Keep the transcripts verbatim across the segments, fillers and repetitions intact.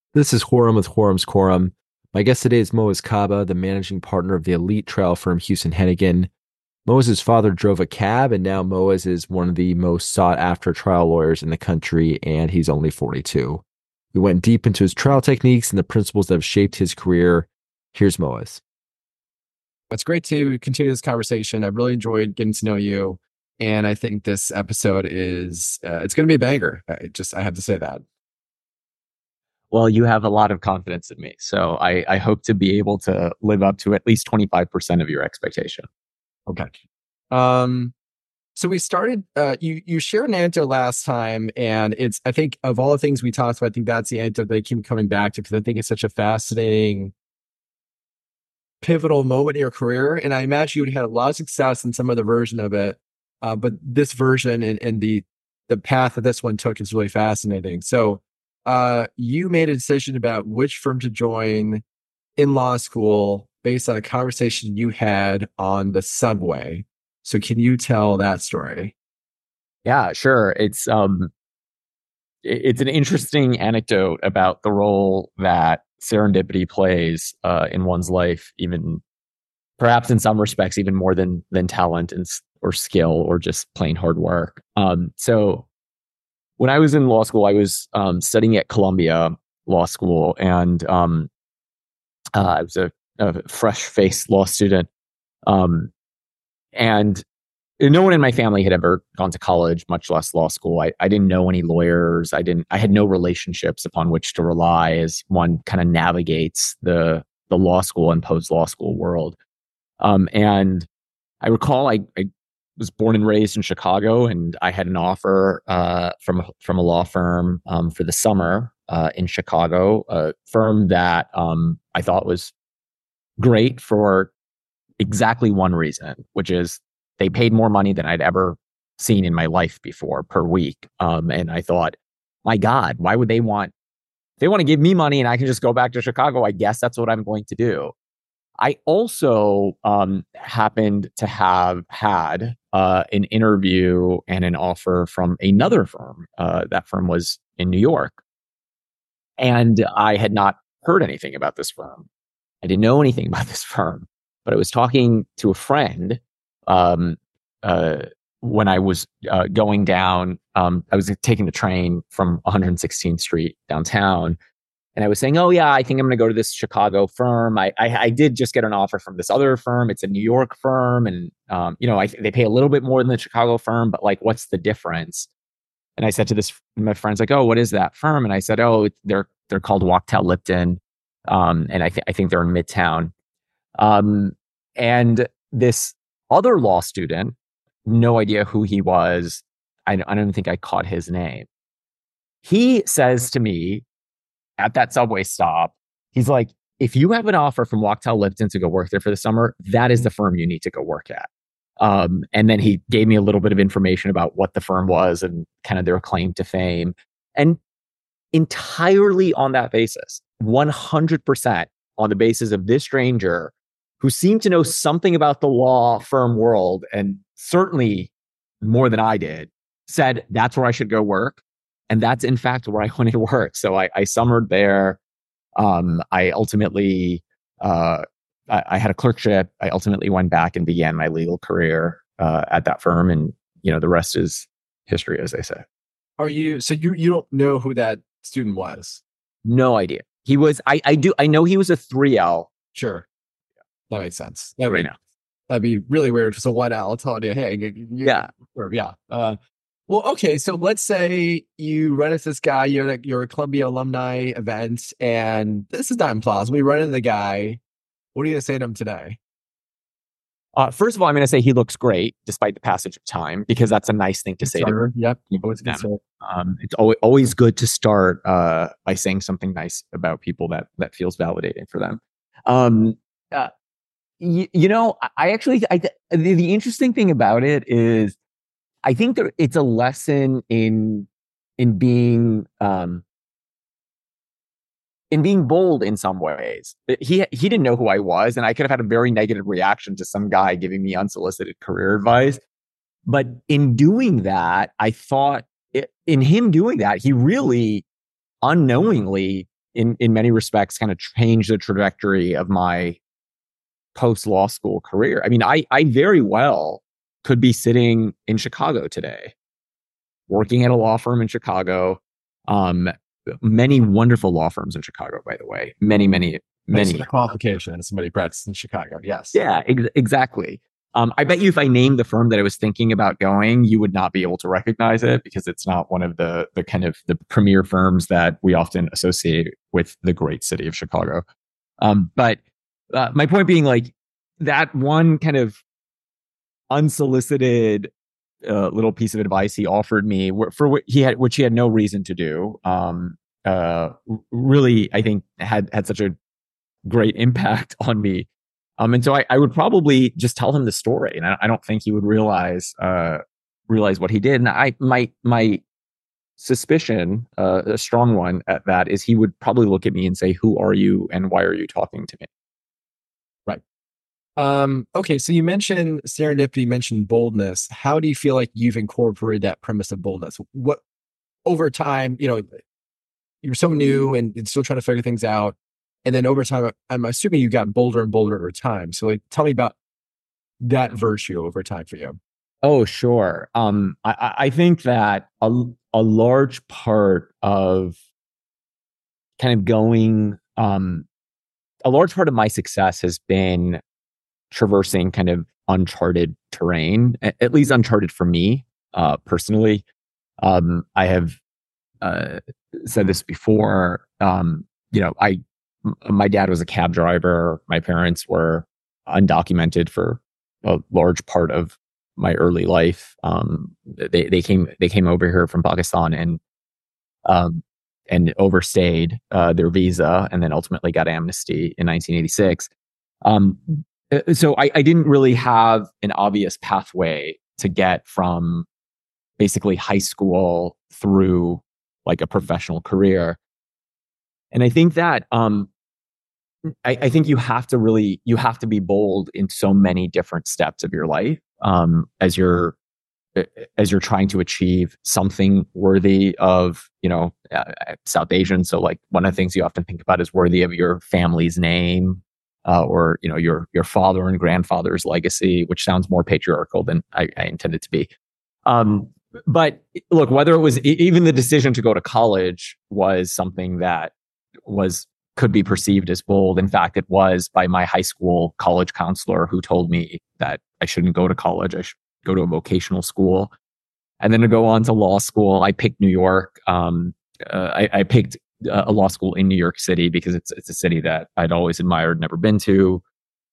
This is Horum with Horum's Quorum. My guest today is Moaz Kaba, the managing partner of the elite trial firm Houston Hennigan. Moaz's father drove a cab, and now Moaz is one of the most sought after trial lawyers in the country, and he's only forty-two. We went deep into his trial techniques and the principles that have shaped his career. Here's Moaz. It's great to continue this conversation. I've really enjoyed getting to know you. And I think this episode is, uh, it's going to be a banger. I just, I have to say that. Well, you have a lot of confidence in me. So I, I hope to be able to live up to at least twenty-five percent of your expectation. Okay. Um, so we started, uh, you, you shared an anecdote last time, and it's, I think of all the things we talked about, I think that's the anecdote that I keep coming back to because I think it's such a fascinating, pivotal moment in your career. And I imagine you had a lot of success in some other version of it. Uh, but this version and, and the, the path that this one took is really fascinating. So, uh, you made a decision about which firm to join in law school based on a conversation you had on the subway. So can you tell that story? Yeah, sure. It's um, it- it's an interesting anecdote about the role that serendipity plays uh, in one's life, even perhaps in some respects, even more than than talent and s- or skill or just plain hard work. Um, so when I was in law school, I was um, studying at Columbia Law School, and um, uh, I was a, a fresh-faced law student. Um, and no one in my family had ever gone to college, much less law school. I, I didn't know any lawyers. I didn't. I had no relationships upon which to rely as one kind of navigates the the law school and post law school world. Um, and I recall I, I was born and raised in Chicago, and I had an offer uh, from from a law firm um, for the summer uh, in Chicago, a firm that um, I thought was great for exactly one reason, which is they paid more money than I'd ever seen in my life before per week. Um, and I thought, my God, why would they want? They want to give me money, and I can just go back to Chicago. I guess that's what I'm going to do. I also um, happened to have had uh, an interview and an offer from another firm. Uh, that firm was in New York. And I had not heard anything about this firm. I didn't know anything about this firm, but I was talking to a friend um, uh, when I was uh, going down. Um, I was taking the train from one hundred sixteenth Street downtown. And I was saying, oh, yeah, I think I'm going to go to this Chicago firm. I, I, I did just get an offer from this other firm. It's a New York firm. And, um, you know, I, they pay a little bit more than the Chicago firm, but like, what's the difference? And I said to this, my friend's like, oh, what is that firm? And I said, oh, they're, they're called Wachtell Lipton. Um, and I, th- I think they're in Midtown. Um, and this other law student, no idea who he was. I, I don't think I caught his name. He says to me, at that subway stop, he's like, if you have an offer from Wachtell Lipton to go work there for the summer, that is the firm you need to go work at. Um, and then he gave me a little bit of information about what the firm was and kind of their claim to fame. And entirely on that basis, one hundred percent on the basis of this stranger who seemed to know something about the law firm world, and certainly more than I did, said that's where I should go work. And that's in fact where I wanted to work. So I, I summered there. Um, I ultimately, uh, I, I had a clerkship. I ultimately went back and began my legal career uh, at that firm. And, you know, the rest is history, as they say. Are you, so you, you don't know who that student was? No idea. He was, I, I do, I know he was a three L. Sure. That makes sense. That Right would, now. that'd be really weird. Just a one L telling you, hey, you, you, Yeah. or, yeah. Uh, well, okay. So let's say you run into this guy, you're at a, you're a Columbia alumni event, and this is not implausible. We run into the guy. What are you going to say to him today? Uh, first of all, I'm going to say he looks great despite the passage of time, because that's a nice thing to say to Starter. Yep. people. Always a good start. Um, it's always, always good to start uh, by saying something nice about people that that feels validating for them. Um, uh, y- you know, I, I actually, I, th- the, the interesting thing about it is, I think there, it's a lesson in in being um, in being bold in some ways. He he didn't know who I was, and I could have had a very negative reaction to some guy giving me unsolicited career advice. But in doing that, I thought it, in him doing that, he really unknowingly in in many respects kind of changed the trajectory of my post law school career. I mean, I I very well could be sitting in Chicago today, working at a law firm in Chicago. Um, many wonderful law firms in Chicago, by the way. Many, many, many. Nice qualification as somebody practiced in Chicago. Yes. Yeah, ex- exactly. Um, I bet you if I named the firm that I was thinking about going, you would not be able to recognize it because it's not one of the the kind of the premier firms that we often associate with the great city of Chicago. Um, but uh, my point being, like, that one kind of unsolicited uh, little piece of advice he offered me for what he had, which he had no reason to do, um, uh, really, I think had had such a great impact on me. Um, and so I, I would probably just tell him the story, and I, I don't think he would realize uh, realize what he did. And I my my suspicion, uh, a strong one at that, is he would probably look at me and say, "Who are you, and why are you talking to me?" Right. Um, okay, so you mentioned serendipity, you mentioned boldness. How do you feel like you've incorporated that premise of boldness? What over time, you know, you're so new and, and still trying to figure things out. And then over time, I'm assuming you got bolder and bolder over time. So like, tell me about that virtue over time for you. Oh, sure. Um, I, I think that a, a large part of kind of going, um, a large part of my success has been traversing kind of uncharted terrain, at least uncharted for me uh, personally. Um, I have uh, said this before. Um, you know, I my dad was a cab driver. My parents were undocumented for a large part of my early life. Um, they they came they came over here from Pakistan and um, and overstayed uh, their visa, and then ultimately got amnesty in nineteen eighty-six. Um, so I, I didn't really have an obvious pathway to get from basically high school through like a professional career. And I think that um, I, I think you have to really you have to be bold in so many different steps of your life um, as you're as you're trying to achieve something worthy of, you know, uh, South Asian. So like one of the things you often think about is worthy of your family's name, uh, or, you know, your, your father and grandfather's legacy, which sounds more patriarchal than I, I intended to be. Um, but look, whether it was even the decision to go to college was something that was, could be perceived as bold. In fact, it was by my high school college counselor who told me that I shouldn't go to college. I should go to a vocational school. And then to go on to law school, I picked New York. Um, uh, I, I picked a law school in New York City because it's it's a city that I'd always admired, never been to.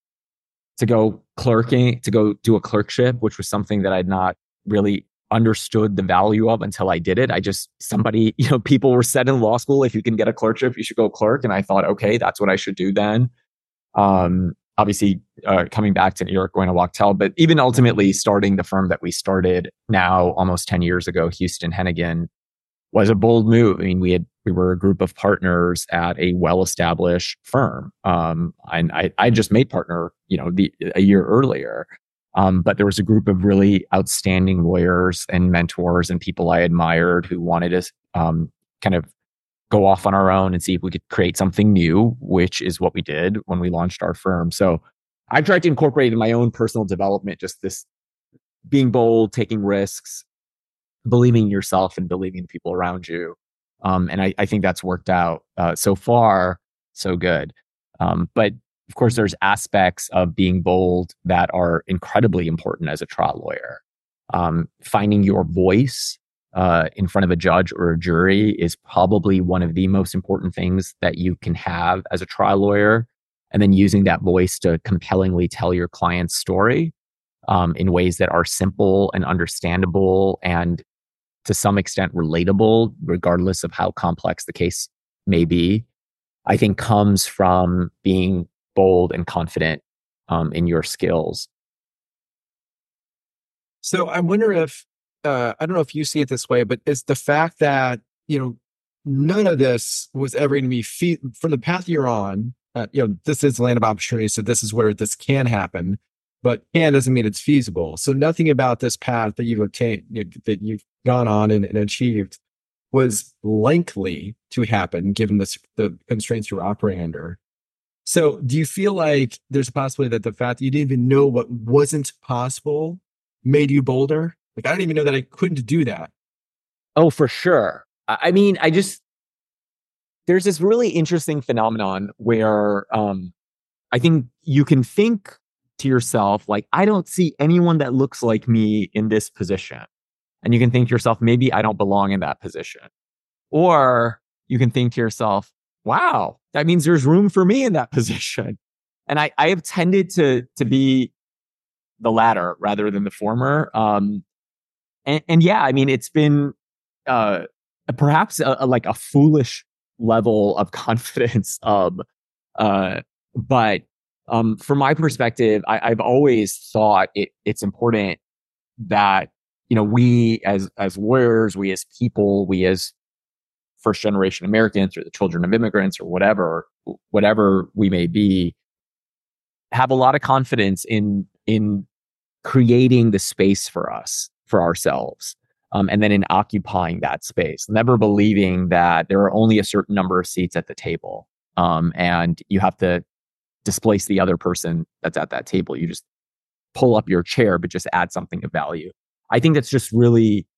To go clerking, to go do a clerkship, which was something that I'd not really understood the value of until I did it. I just, somebody, you know, people were said in law school, if you can get a clerkship, you should go clerk. And I thought, okay, that's what I should do then. Um, obviously, uh, coming back to New York, going to Wachtell, but even ultimately starting the firm that we started now almost ten years ago, Houston Hennigan, was a bold move. I mean, we had we were a group of partners at a well-established firm. Um, and I I just made partner, you know, the a year earlier. Um, but there was a group of really outstanding lawyers and mentors and people I admired who wanted to um, kind of go off on our own and see if we could create something new, which is what we did when we launched our firm. So I tried to incorporate in my own personal development just this being bold, taking risks, believing in yourself and believing in the people around you. Um, and I, I think that's worked out uh, so far, so good. Um, but of course, there's aspects of being bold that are incredibly important as a trial lawyer. Um, finding your voice uh, in front of a judge or a jury is probably one of the most important things that you can have as a trial lawyer. And then using that voice to compellingly tell your client's story um, in ways that are simple and understandable and to some extent relatable, regardless of how complex the case may be, I think comes from being bold and confident um, in your skills. So I wonder if, uh, I don't know if you see it this way, but it's the fact that, you know, none of this was ever going to be fe- from the path you're on. Uh, you know, this is land of opportunity, so this is where this can happen, but can doesn't mean it's feasible. So nothing about this path that you've obtained, you know, that you've gone on and, and achieved was likely to happen given the, the constraints you're operating under. So do you feel like there's a possibility that the fact that you didn't even know what wasn't possible made you bolder? Like, I didn't even know that I couldn't do that. Oh, for sure. I mean, I just, there's this really interesting phenomenon where um, I think you can think to yourself, like, I don't see anyone that looks like me in this position. And you can think to yourself, maybe I don't belong in that position. Or you can think to yourself, wow, that means there's room for me in that position. And I, I have tended to, to be the latter rather than the former. Um, and, and yeah, I mean, it's been uh, perhaps a, a, like a foolish level of confidence. Um, uh, but um, from my perspective, I, I've always thought it, it's important that, you know, we as as lawyers, we as people, we as first generation Americans or the children of immigrants or whatever, whatever we may be, have a lot of confidence in in creating the space for us, for ourselves, um, and then in occupying that space. Never believing that there are only a certain number of seats at the table, um, and you have to displace the other person that's at that table. You just pull up your chair, but just add something of value. I think that's just really,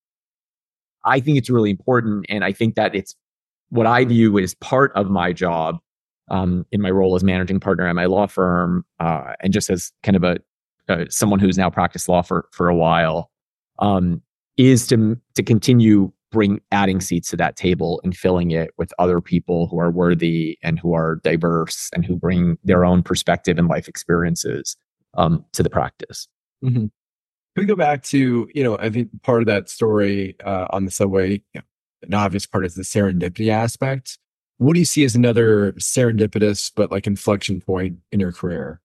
I think it's really important. And I think that it's what I view as part of my job um, in my role as managing partner at my law firm, uh, and just as kind of a uh, someone who's now practiced law for, for a while, um, is to, to continue bring adding seats to that table and filling it with other people who are worthy and who are diverse and who bring their own perspective and life experiences um, to the practice. Mm-hmm. Can we go back to, you know, I think part of that story uh, on the subway, you know, an obvious part is the serendipity aspect. What do you see as another serendipitous but like inflection point in your career?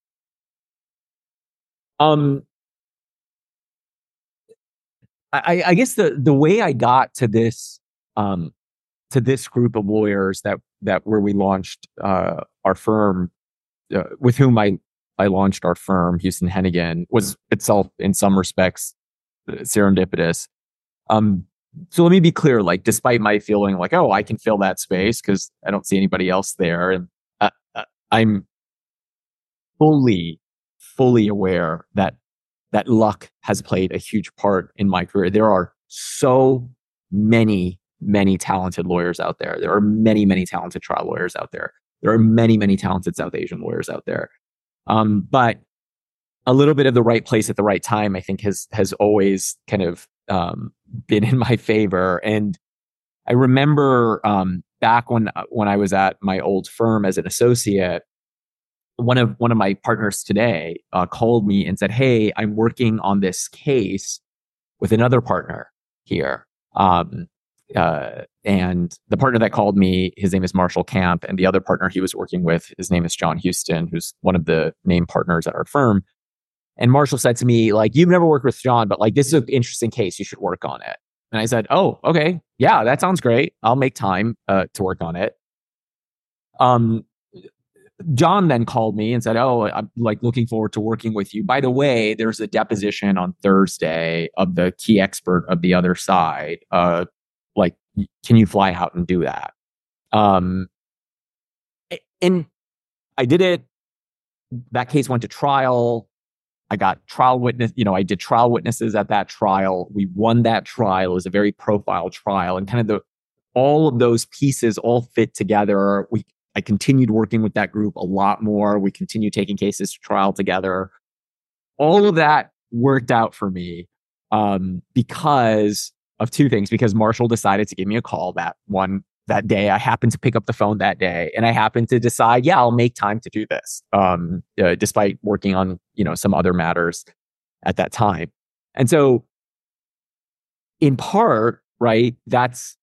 Um, I, I guess the the way I got to this um, to this group of lawyers that that where we launched uh, our firm, uh, with whom I I launched our firm, Houston Hennigan, was itself in some respects serendipitous. Um, so let me be clear, like, despite my feeling like, oh, I can fill that space because I don't see anybody else there, and uh, uh, I'm fully, fully aware that that luck has played a huge part in my career. There are so many, many talented lawyers out there. There are many, many talented trial lawyers out there. There are many, many talented South Asian lawyers out there. Um, but a little bit of the right place at the right time, I think, has has always kind of um, been in my favor. And I remember um, back when when I was at my old firm as an associate, one of one of my partners today uh, called me and said, "Hey, I'm working on this case with another partner here." Um, uh, and the partner that called me, his name is Marshall Camp, and the other partner he was working with, his name is John Houston, who's one of the named partners at our firm. And Marshall said to me, like, "You've never worked with John, but like, this is an interesting case. You should work on it." And I said, "Oh, okay. Yeah, that sounds great. I'll make time uh, to work on it." Um, John then called me and said, "Oh, I'm like looking forward to working with you. By the way, there's a deposition on Thursday of the key expert of the other side. Uh, like, can you fly out and do that?" Um, and I did it. That case went to trial. I got trial witness, you know, I did trial witnesses at that trial. We won that trial. It was a very profile trial, and kind of the, all of those pieces all fit together. We, I continued working with that group a lot more. We continued taking cases to trial together. All of that worked out for me um, because of two things. Because Marshall decided to give me a call that one that day. I happened to pick up the phone that day, and I happened to decide, yeah, I'll make time to do this, um, uh, despite working on, you know, some other matters at that time. And so, in part, right, that's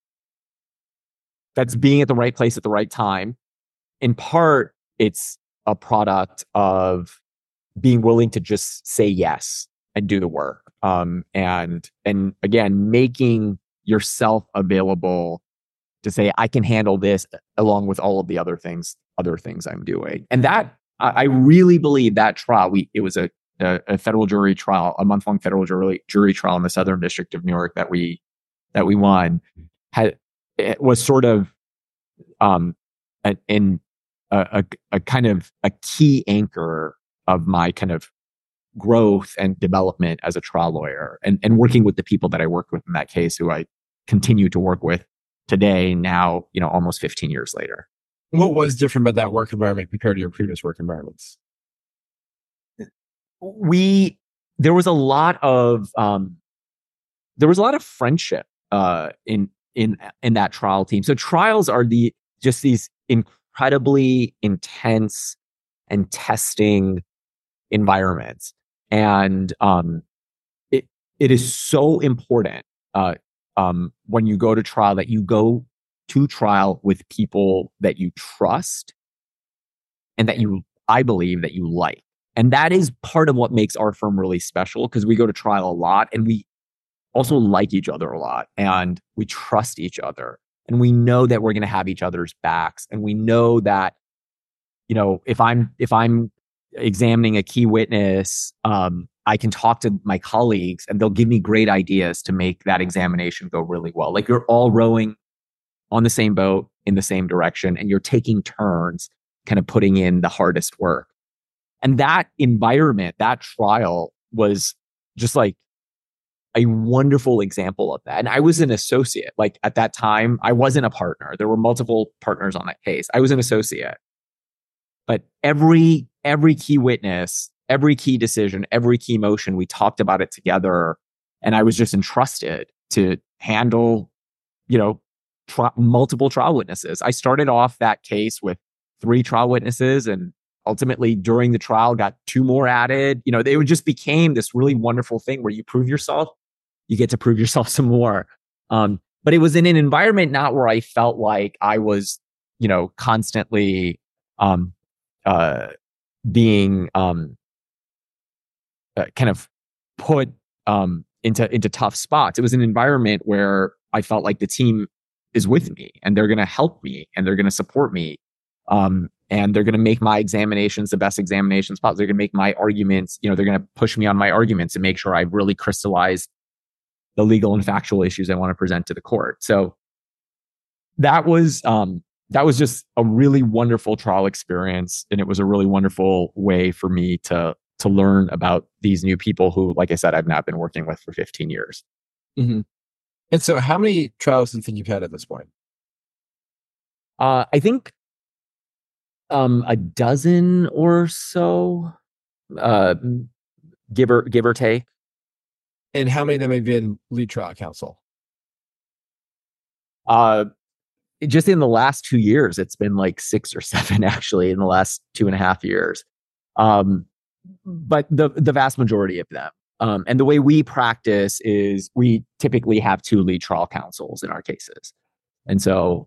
that's being at the right place at the right time. In part, it's a product of being willing to just say yes and do the work, um, and and again, making yourself available to say, I can handle this along with all of the other things, other things I'm doing. And that, I really believe that trial, we, it was a, a, a federal jury trial, a month long federal jury, jury trial in the Southern District of New York that we, that we won, had it was sort of um, an, in a, a, a kind of a key anchor of my kind of growth and development as a trial lawyer, and, and working with the people that I worked with in that case, who I continue to work with today, now, you know, almost fifteen years later. What was different about that work environment compared to your previous work environments? We, there was a lot of, um, there was a lot of friendship, uh, in, in, in that trial team. So trials are the, just these incredibly intense and testing environments. And, um, it, it is so important, uh, um, when you go to trial, that you go to trial with people that you trust and that you, I believe, that you like. And that is part of what makes our firm really special, because we go to trial a lot and we also like each other a lot and we trust each other and we know that we're going to have each other's backs. And we know that, you know, if I'm, if I'm examining a key witness, um, I can talk to my colleagues and they'll give me great ideas to make that examination go really well. Like you're all rowing on the same boat in the same direction and you're taking turns kind of putting in the hardest work. And that environment, that trial was just like a wonderful example of that. And I was an associate. Like at that time, I wasn't a partner. There were multiple partners on that case. I was an associate. But every every key witness, every key decision, every key motion, we talked about it together. And I was just entrusted to handle, you know, tri- multiple trial witnesses. I started off that case with three trial witnesses, and ultimately during the trial got two more added. You know, they just became this really wonderful thing where you prove yourself, you get to prove yourself some more. Um, but it was in an environment not where I felt like I was, you know, constantly um, uh, being um, uh, kind of put um, into into tough spots. It was an environment where I felt like the team is with me and they're going to help me and they're going to support me. Um, and they're going to make my examinations the best examinations possible. They're going to make my arguments, you know, they're going to push me on my arguments and make sure I've really crystallized the legal and factual issues I want to present to the court. So that was, um, that was just a really wonderful trial experience. And it was a really wonderful way for me to, to learn about these new people who, like I said, I've now been working with for fifteen years. Mm-hmm. And so how many trials do you think you've had at this point? Uh, I think Um, a dozen or so, uh, give or give or take. And how many of them have been lead trial counsel? Uh, just in the last two years, it's been like six or seven actually in the last two and a half years. Um, but the the vast majority of them. Um, and the way we practice is we typically have two lead trial counsels in our cases, and so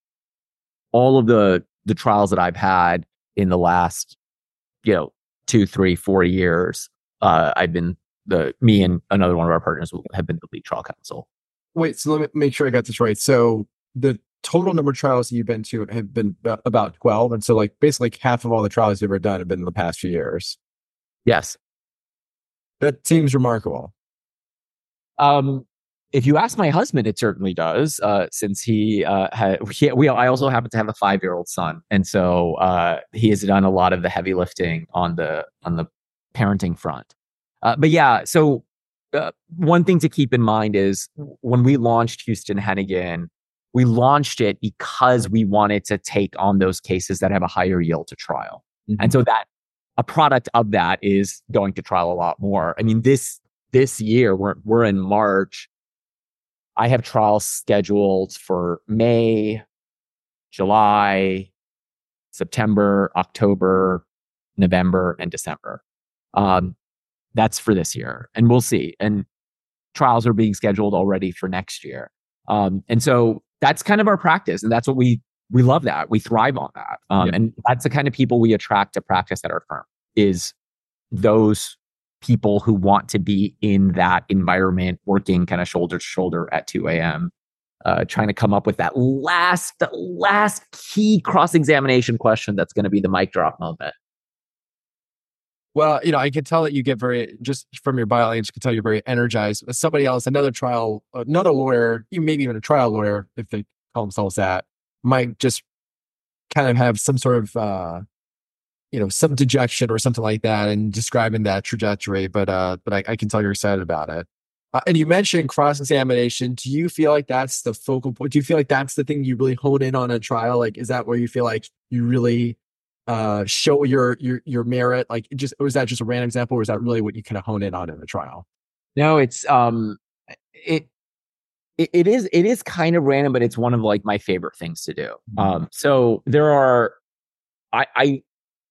all of the the trials that I've had in the last, you know, two, three, four years, uh, I've been the, me and another one of our partners have been the lead trial counsel. Wait, so let me make sure I got this right. So the total number of trials that you've been to have been about twelve. And so like basically like half of all the trials you've ever done have been in the past few years. Yes. That seems remarkable. Um, If you ask my husband, it certainly does, uh, since he, uh, had, he, we, I also happen to have a five-year-old son. And so, uh, he has done a lot of the heavy lifting on the, on the parenting front. Uh, but yeah, so, uh, one thing to keep in mind is when we launched Houston Hennigan, we launched it because we wanted to take on those cases that have a higher yield to trial. Mm-hmm. And so that a product of that is going to trial a lot more. I mean, this, this year we're, we're in March. I have trials scheduled for May, July, September, October, November, and December. Um, that's for this year. And we'll see. And trials are being scheduled already for next year. Um, and so that's kind of our practice. And that's what we, we love that. We thrive on that. Um, yeah. And that's the kind of people we attract to practice at our firm, is those people who want to be in that environment, working kind of shoulder to shoulder at two a.m., uh, trying to come up with that last, the last key cross-examination question that's going to be the mic drop moment. Well, you know, I can tell that you get very, just from your bio, I can tell you're very energized. Somebody else, another trial, another lawyer, you maybe even a trial lawyer, if they call themselves that might just kind of have some sort of, uh, you know, some dejection or something like that and describing that trajectory. But, uh, but I, I can tell you're excited about it. Uh, and you mentioned cross-examination. Do you feel like that's the focal point? Do you feel like that's the thing you really hone in on a trial? Like, is that where you feel like you really uh, show your your your merit? Like, it just or is that just a random example, or is that really what you kind of hone in on in the trial? No, it's um, it, it it is it is kind of random, but it's one of like my favorite things to do. Um, so there are, I I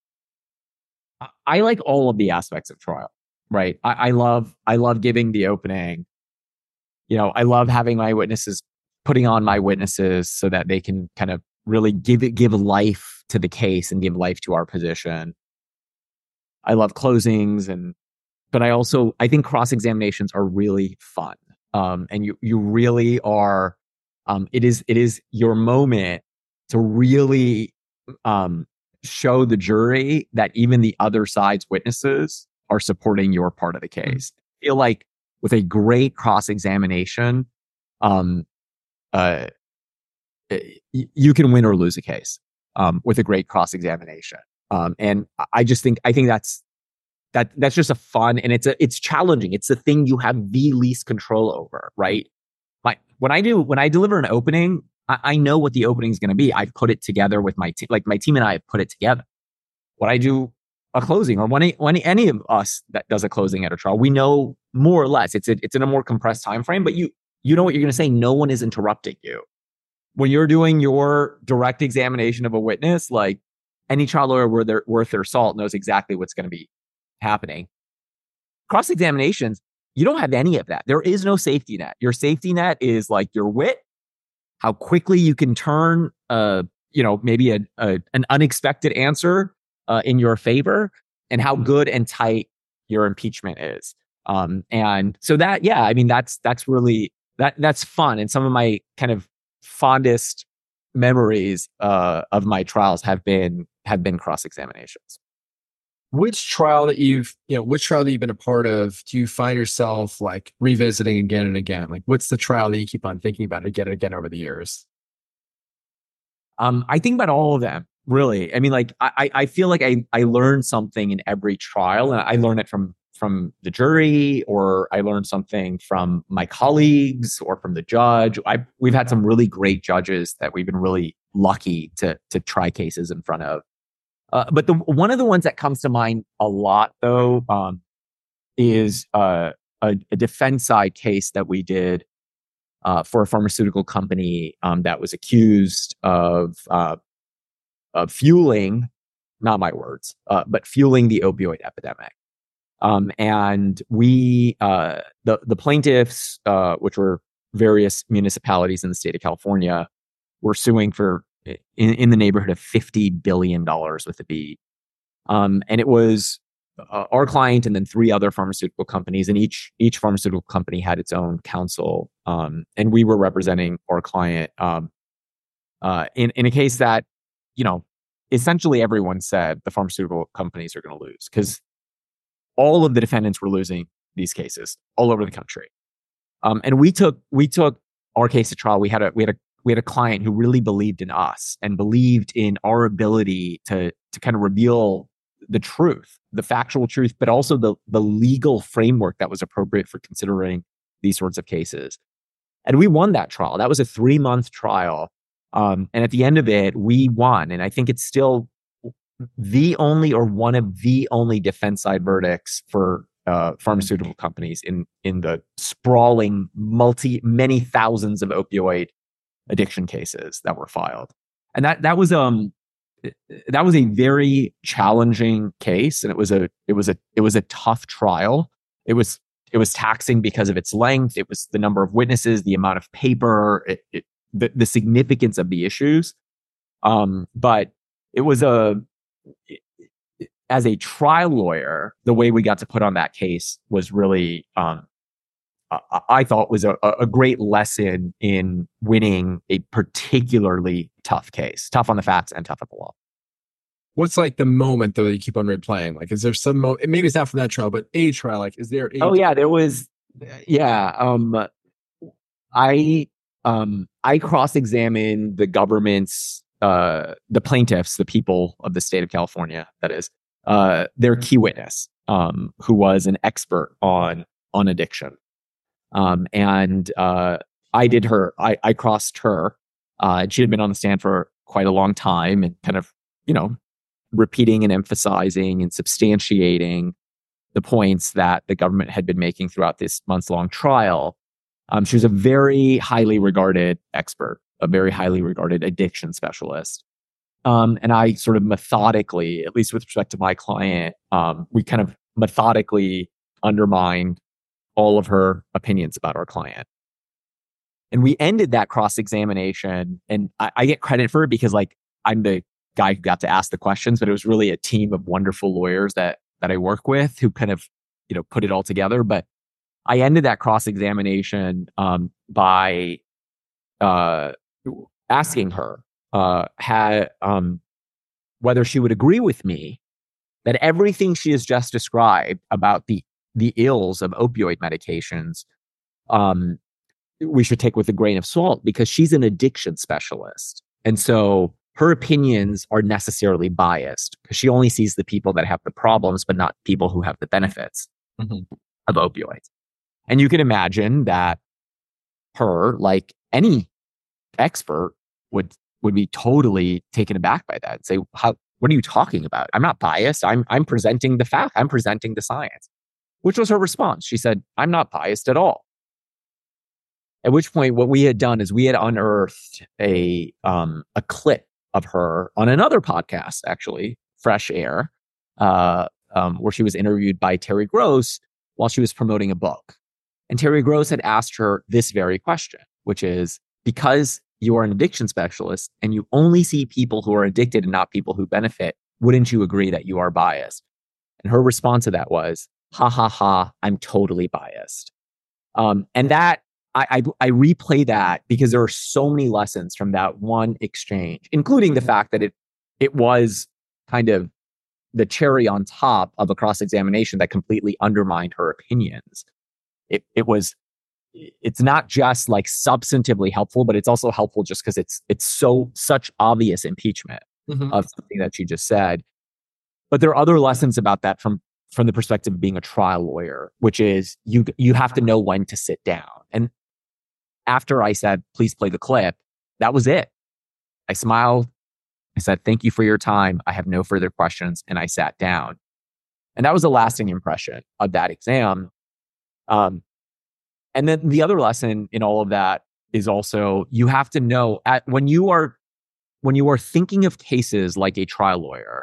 I like all of the aspects of trial, right? I, I love I love giving the opening. You know, I love having my witnesses, putting on my witnesses so that they can kind of really give it give life to the case and give life to our position. I love closings, and but I also I think cross examinations are really fun, um, and you you really are. Um, it is it is your moment to really um, show the jury that even the other side's witnesses are supporting your part of the case. I feel like with a great cross examination, um, uh, you can win or lose a case um, with a great cross examination. Um, and I just think I think that's that that's just a fun, and it's a it's challenging. It's the thing you have the least control over, right? My when I do when I deliver an opening, I, I know what the opening is going to be. I've put it together with my team, like my team and I have put it together. When I do a closing, or when, when any of us that does a closing at a trial, we know more or less. It's a, it's in a more compressed time frame, but you you know what you're going to say. No one is interrupting you when you're doing your direct examination of a witness. Like any trial lawyer worth their, worth their salt knows exactly what's going to be happening. Cross examinations, you don't have any of that. There is no safety net. Your safety net is like your wit, how quickly you can turn, uh, you know, maybe a, a an unexpected answer uh, in your favor, and how good and tight your impeachment is. Um, and so that, yeah, I mean, that's that's really that that's fun. And some of my kind of fondest memories uh, of my trials have been have been cross examinations. Which trial that you've, you know, which trial that you've been a part of, do you find yourself like revisiting again and again? Like, what's the trial that you keep on thinking about again and again over the years? Um, I think about all of them, really. I mean, like, I, I feel like I, I learn something in every trial, and I learn it from, from the jury, or I learn something from my colleagues or from the judge. I, we've had some really great judges that we've been really lucky to, to try cases in front of. Uh, but the one of the ones that comes to mind a lot, though, um, is uh, a, a defense side case that we did uh, for a pharmaceutical company um, that was accused of uh, of fueling, not my words, uh, but fueling the opioid epidemic. Um, and we, uh, the the plaintiffs, uh, which were various municipalities in the state of California, were suing for in, in the neighborhood of fifty billion dollars with a B. Um, and it was uh, our client and then three other pharmaceutical companies, and each each pharmaceutical company had its own counsel. Um, and we were representing our client um, uh, in, in a case that, you know, essentially everyone said the pharmaceutical companies are going to lose, because all of the defendants were losing these cases all over the country. Um, and we took we took our case to trial. We had a we had a We had a client who really believed in us and believed in our ability to to kind of reveal the truth, the factual truth, but also the the legal framework that was appropriate for considering these sorts of cases. And we won that trial. That was a three month trial, um, and at the end of it, we won. And I think it's still the only or one of the only defense side verdicts for uh, pharmaceutical companies in in the sprawling multi many thousands of opioid addiction cases that were filed. And that that was um that was a very challenging case, and it was a it was a it was a tough trial. It was it was taxing because of its length. It was the number of witnesses, the amount of paper, it, it, the the significance of the issues. Um, but it was a as a trial lawyer, the way we got to put on that case was really um, I thought was a, a great lesson in winning a particularly tough case, tough on the facts and tough at the law. What's like the moment though that you keep on replaying? Like, is there some moment? Maybe it's not from that trial, but a trial. Like, is there? A oh yeah, there was. Yeah, um, I um, I cross-examined the government's, uh, the plaintiffs, the people of the state of California, that is, uh, their key witness, um, who was an expert on on addiction. Um, and uh, I did her, I, I crossed her. Uh, she had been on the stand for quite a long time and kind of, you know, repeating and emphasizing and substantiating the points that the government had been making throughout this months-long trial. Um, she was a very highly regarded expert, a very highly regarded addiction specialist. Um, and I sort of methodically, at least with respect to my client, um, we kind of methodically undermined all of her opinions about our client. And we ended that cross-examination, and I, I get credit for it because, like, I'm the guy who got to ask the questions, but it was really a team of wonderful lawyers that that I work with who kind of, you know, put it all together. But I ended that cross-examination um, by uh, asking her uh, had, um, whether she would agree with me that everything she has just described about the the ills of opioid medications, um, we should take with a grain of salt because she's an addiction specialist. And so her opinions are necessarily biased because she only sees the people that have the problems, but not people who have the benefits mm-hmm. of opioids. And you can imagine that her, like any expert, would would be totally taken aback by that and say, "How? What are you talking about? I'm not biased. I'm I'm presenting the fact. I'm presenting the science." Which was her response. She said, "I'm not biased at all." At which point, what we had done is we had unearthed a um, a clip of her on another podcast, actually, Fresh Air, uh, um, where she was interviewed by Terry Gross while she was promoting a book. And Terry Gross had asked her this very question, which is, because you are an addiction specialist and you only see people who are addicted and not people who benefit, wouldn't you agree that you are biased? And her response to that was, ha ha ha, I'm totally biased. Um, and that, I, I, I replay that because there are so many lessons from that one exchange, including the fact that it it was kind of the cherry on top of a cross-examination that completely undermined her opinions. It it was, it's not just like substantively helpful, but it's also helpful just because it's it's so such obvious impeachment mm-hmm. of something that she just said. But there are other lessons about that from from the perspective of being a trial lawyer, which is you you have to know when to sit down. And after I said, "Please play the clip," that was it. I smiled. I said, "Thank you for your time. I have no further questions." And I sat down. And that was a lasting impression of that exam. Um, and then the other lesson in all of that is also you have to know at when you are when you are thinking of cases like a trial lawyer,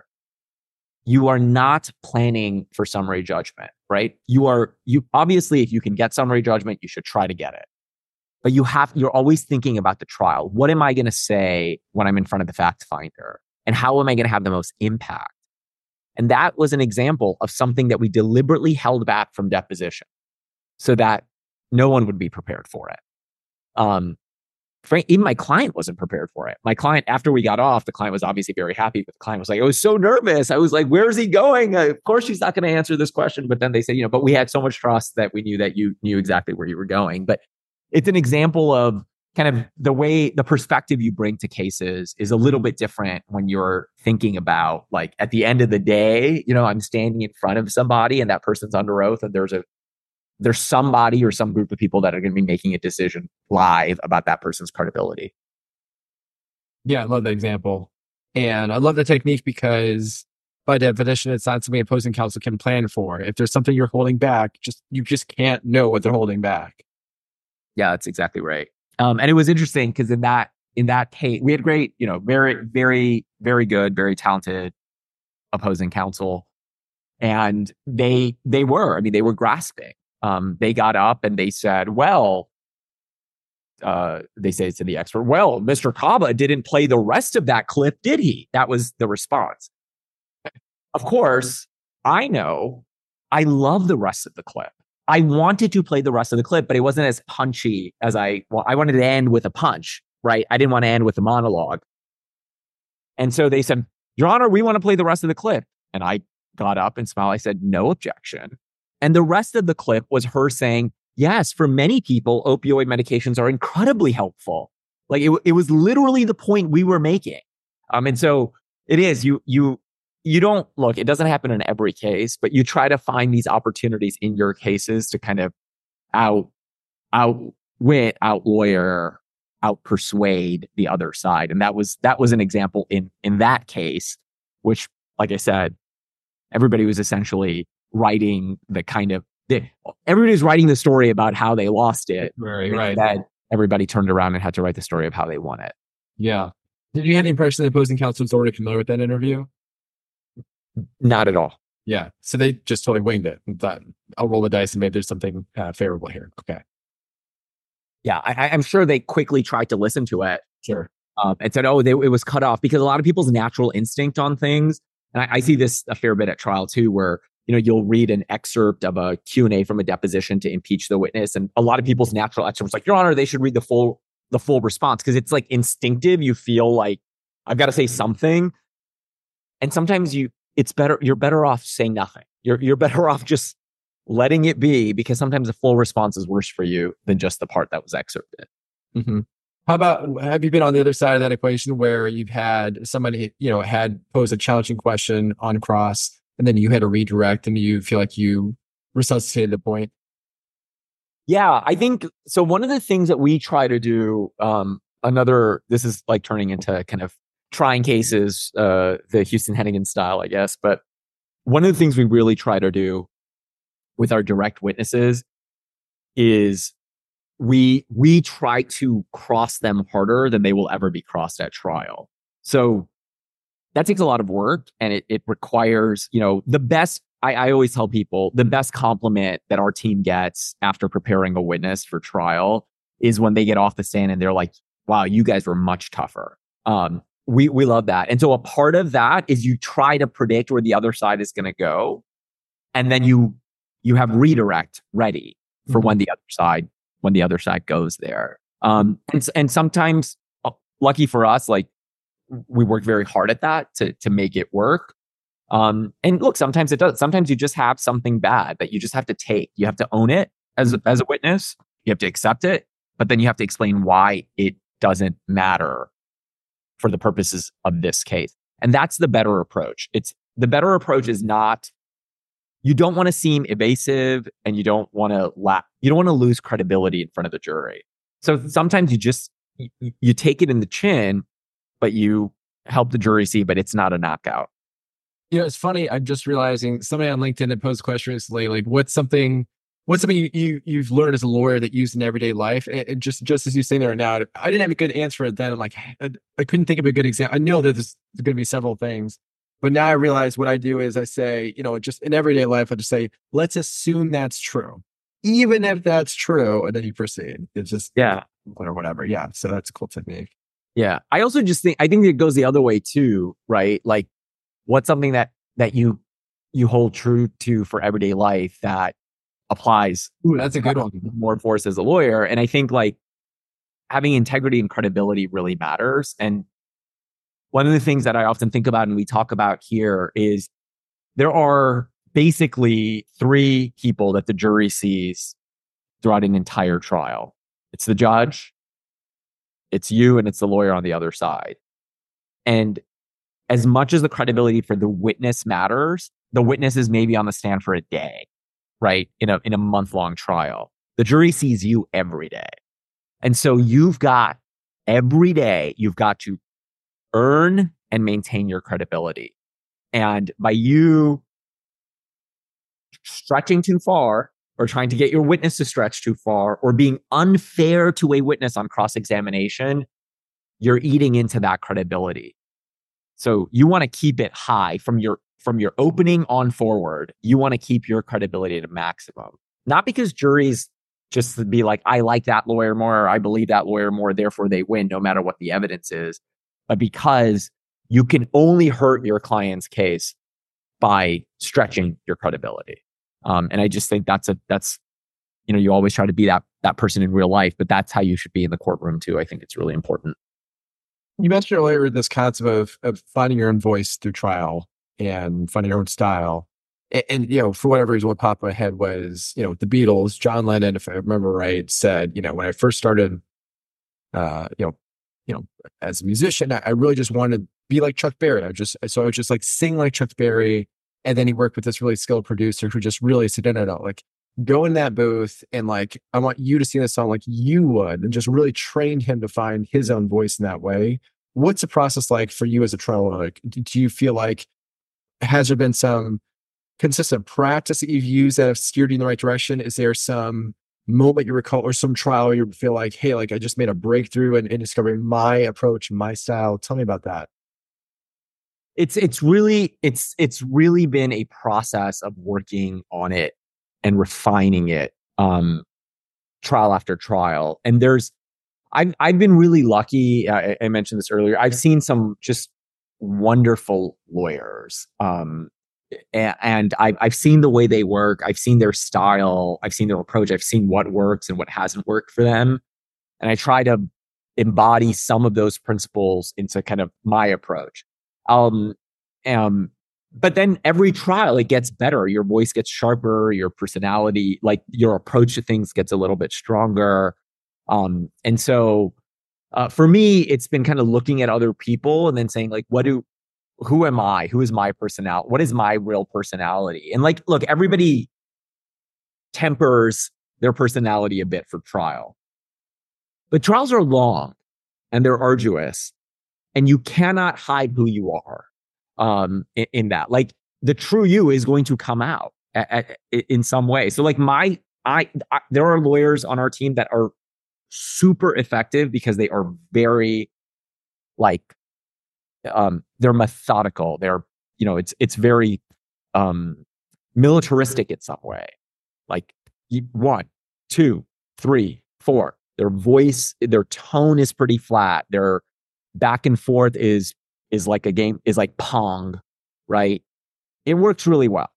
you are not planning for summary judgment, right? You are you obviously, if you can get summary judgment, you should try to get it. But you have you're always thinking about the trial. What am I going to say when I'm in front of the fact finder? And how am I going to have the most impact? And that was an example of something that we deliberately held back from deposition so that no one would be prepared for it. Um, Frank, even my client wasn't prepared for it. My client, after we got off, the client was obviously very happy, but the client was like, I was so nervous. I was like, where is he going? Uh, of course, she's not going to answer this question. But then they said, you know, but we had so much trust that we knew that you knew exactly where you were going. But it's an example of kind of the way, the perspective you bring to cases is a little bit different when you're thinking about, like, at the end of the day, you know, I'm standing in front of somebody and that person's under oath and there's a there's somebody or some group of people that are going to be making a decision live about that person's credibility. Yeah, I love that example. And I love the technique because by definition, it's not something opposing counsel can plan for. If there's something you're holding back, just you just can't know what they're holding back. Yeah, that's exactly right. Um, and it was interesting because in that in that case, we had great, you know, very, very, very good, very talented opposing counsel. And they they were, I mean, they were grasping. Um, they got up and they said, well, uh, they say to the expert, well, Mister Kaba didn't play the rest of that clip, did he? That was the response. Of course, I know I love the rest of the clip. I wanted to play the rest of the clip, but it wasn't as punchy as I, well, I wanted to end with a punch, right? I didn't want to end with a monologue. And so they said, Your Honor, we want to play the rest of the clip. And I got up and smiled. I said, no objection. And the rest of the clip was her saying, yes, for many people, opioid medications are incredibly helpful. Like it, it was literally the point we were making. Um, and so it is, you, you, you don't look, it doesn't happen in every case, but you try to find these opportunities in your cases to kind of out, outwit, out lawyer, out persuade the other side. And that was, that was an example in, in that case, which, like I said, everybody was essentially writing the kind of, the, everybody was writing the story about how they lost it. Right, right. That everybody turned around and had to write the story of how they won it. Yeah. Did you have the impression that opposing counsel was already familiar with that interview? Not at all. Yeah. So they just totally winged it and thought, I'll roll the dice and maybe there's something uh, favorable here. Okay. Yeah. I, I'm sure they quickly tried to listen to it. Sure. Um, and said, oh, they, it was cut off, because a lot of people's natural instinct on things. And I, I see this a fair bit at trial too, where, you know, you'll read an excerpt of a Q and A from a deposition to impeach the witness. And a lot of people's natural excerpts like, Your Honor, they should read the full, the full response. Cause it's like instinctive. You feel like I've got to say something. And sometimes you, it's better, you're better off saying nothing. You're, you're better off just letting it be, because sometimes the full response is worse for you than just the part that was excerpted. Mm-hmm. How about, have you been on the other side of that equation where you've had somebody, you know, had posed a challenging question on cross and then you had to redirect and you feel like you resuscitated the point? Yeah, I think so. One of the things that we try to do, um, another, this is like turning into kind of trying cases, uh, the Houston Hennigan style, I guess. But one of the things we really try to do with our direct witnesses is we we try to cross them harder than they will ever be crossed at trial. So that takes a lot of work, and it, it requires, you know, the best, I, I always tell people, the best compliment that our team gets after preparing a witness for trial is when they get off the stand and they're like, wow, you guys were much tougher. Um, we, we love that. And so a part of that is you try to predict where the other side is going to go. And then you, you have redirect ready for Mm-hmm. when the other side, when the other side goes there. Um, and, and sometimes, uh, lucky for us, like we work very hard at that to, to make it work. Um, and look, sometimes it does. Sometimes you just have something bad that you just have to take. You have to own it as, as a witness. You have to accept it, but then you have to explain why it doesn't matter for the purposes of this case. And that's the better approach. It's the better approach is not, you don't want to seem evasive and you don't want to la- you don't want to lose credibility in front of the jury. So sometimes you just, you, you take it in the chin, but you help the jury see, but it's not a knockout. You know, it's funny. I'm just realizing somebody on LinkedIn had posed a question recently, like what's something, what's something you, you, you've learned as a lawyer that you use in everyday life? And, and just, just as you say there now, I didn't have a good answer for it then. I'm like, I, I couldn't think of a good example. I know that there's, there's going to be several things, but now I realize what I do is I say, you know, just in everyday life, I just say, let's assume that's true. Even if that's true, and then you proceed. It's just, yeah, or whatever. Yeah. So that's a cool technique. Yeah. I also just think, I think it goes the other way too, right? Like, what's something that, that you, you hold true to for everyday life that applies? Ooh, that's a good one. More force as a lawyer. And I think like having integrity and credibility really matters. And one of the things that I often think about and we talk about here is there are basically three people that the jury sees throughout an entire trial. It's the judge, it's you, and it's the lawyer on the other side. And as much as the credibility for the witness matters, the witness is maybe on the stand for a day, right? In a, in a month-long trial. The jury sees you every day. And so you've got, every day, you've got to earn and maintain your credibility. And by you stretching too far, or trying to get your witness to stretch too far, or being unfair to a witness on cross-examination, you're eating into that credibility. So you want to keep it high from your from your opening on forward. You want to keep your credibility to maximum. Not because juries just to be like, I like that lawyer more, or I believe that lawyer more, therefore they win no matter what the evidence is, but because you can only hurt your client's case by stretching your credibility. Um, and I just think that's a that's you know you always try to be that that person in real life, but that's how you should be in the courtroom too. I think it's really important. You mentioned earlier this concept of, of finding your own voice through trial and finding your own style. And, and, you know, for whatever reason, what popped in my head was, you know, the Beatles. John Lennon, if I remember right, said, you know, when I first started, uh, you know, you know, as a musician, I, I really just wanted to be like Chuck Berry. I just so I would just like sing like Chuck Berry, and then he worked with this really skilled producer who just really said, no, no, no, like go in that booth and like I want you to sing this song like you would, and just really trained him to find his own voice in that way. What's the process like for you as a trial? Like, do you feel like has there been some consistent practice that you've used that have steered you in the right direction? Is there some moment you recall or some trial where you feel like, hey, like I just made a breakthrough in, in discovering my approach, my style? Tell me about that. It's it's really it's it's really been a process of working on it and refining it, um, trial after trial. And there's I've I've been really lucky. I, I mentioned this earlier. I've seen some just wonderful lawyers. Um, and I've, I've seen the way they work. I've seen their style. I've seen their approach. I've seen what works and what hasn't worked for them. And I try to embody some of those principles into kind of my approach. Um, um, but then every trial, it gets better. Your voice gets sharper, your personality, like your approach to things gets a little bit stronger. Um, and so uh, for me, it's been kind of looking at other people and then saying like, what do, who am I? Who is my personality? What is my real personality? And like, look, everybody tempers their personality a bit for trial. But trials are long and they're arduous, and you cannot hide who you are um, in, in that. Like the true you is going to come out at, at, in some way. So like my, I, I, there are lawyers on our team that are super effective because they are very like, um, they're methodical. They're, you know, it's, it's very um, militaristic in some way. Like one, two, three, four. Their voice, their tone is pretty flat. Their back and forth is is like a game, is like Pong, right? It works really well.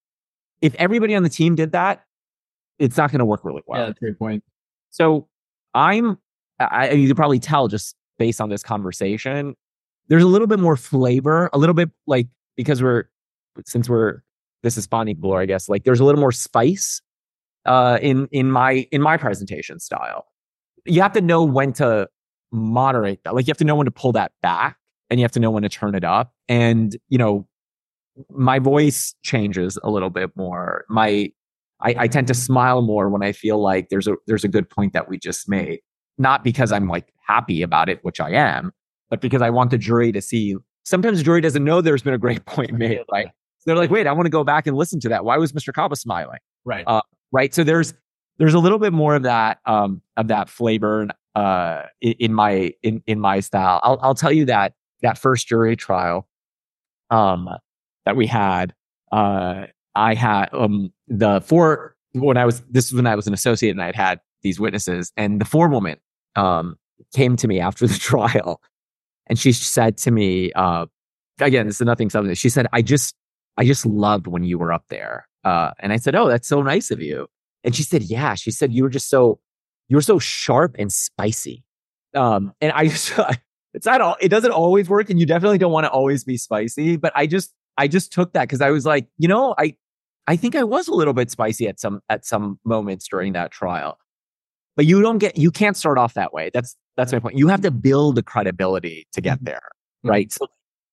If everybody on the team did that, it's not going to work really well. Yeah, that's a great point. So I'm, I, you can probably tell just based on this conversation, there's a little bit more flavor, a little bit like, because we're, since we're, this is Hispanic Blur, I guess, like there's a little more spice uh, in in my in my presentation style. You have to know when to moderate that. Like you have to know when to pull that back, and you have to know when to turn it up. And, you know, my voice changes a little bit more. My, I, I tend to smile more when I feel like there's a, there's a good point that we just made. Not because I'm like happy about it, which I am, but because I want the jury to see. Sometimes the jury doesn't know there's been a great point made. Right? So they're like, wait, I want to go back and listen to that. Why was Mister Kaba smiling? Right. Uh, right. So there's, There's a little bit more of that um, of that flavor uh, in, in my in in my style. I'll I'll tell you that that first jury trial um, that we had, uh, I had um, the four when I was this was when I was an associate and I had had these witnesses, and the forewoman um, came to me after the trial, and she said to me, uh, again, this is nothing substantive. She said, "I just I just loved when you were up there," uh, and I said, "Oh, that's so nice of you." And she said, yeah, she said, you were just so, you were so sharp and spicy. Um, and I just, it's not all, it doesn't always work. And you definitely don't want to always be spicy. But I just, I just took that because I was like, you know, I, I think I was a little bit spicy at some, at some moments during that trial. But you don't get, you can't start off that way. That's, that's my point. You have to build the credibility to get there. Mm-hmm. Right. So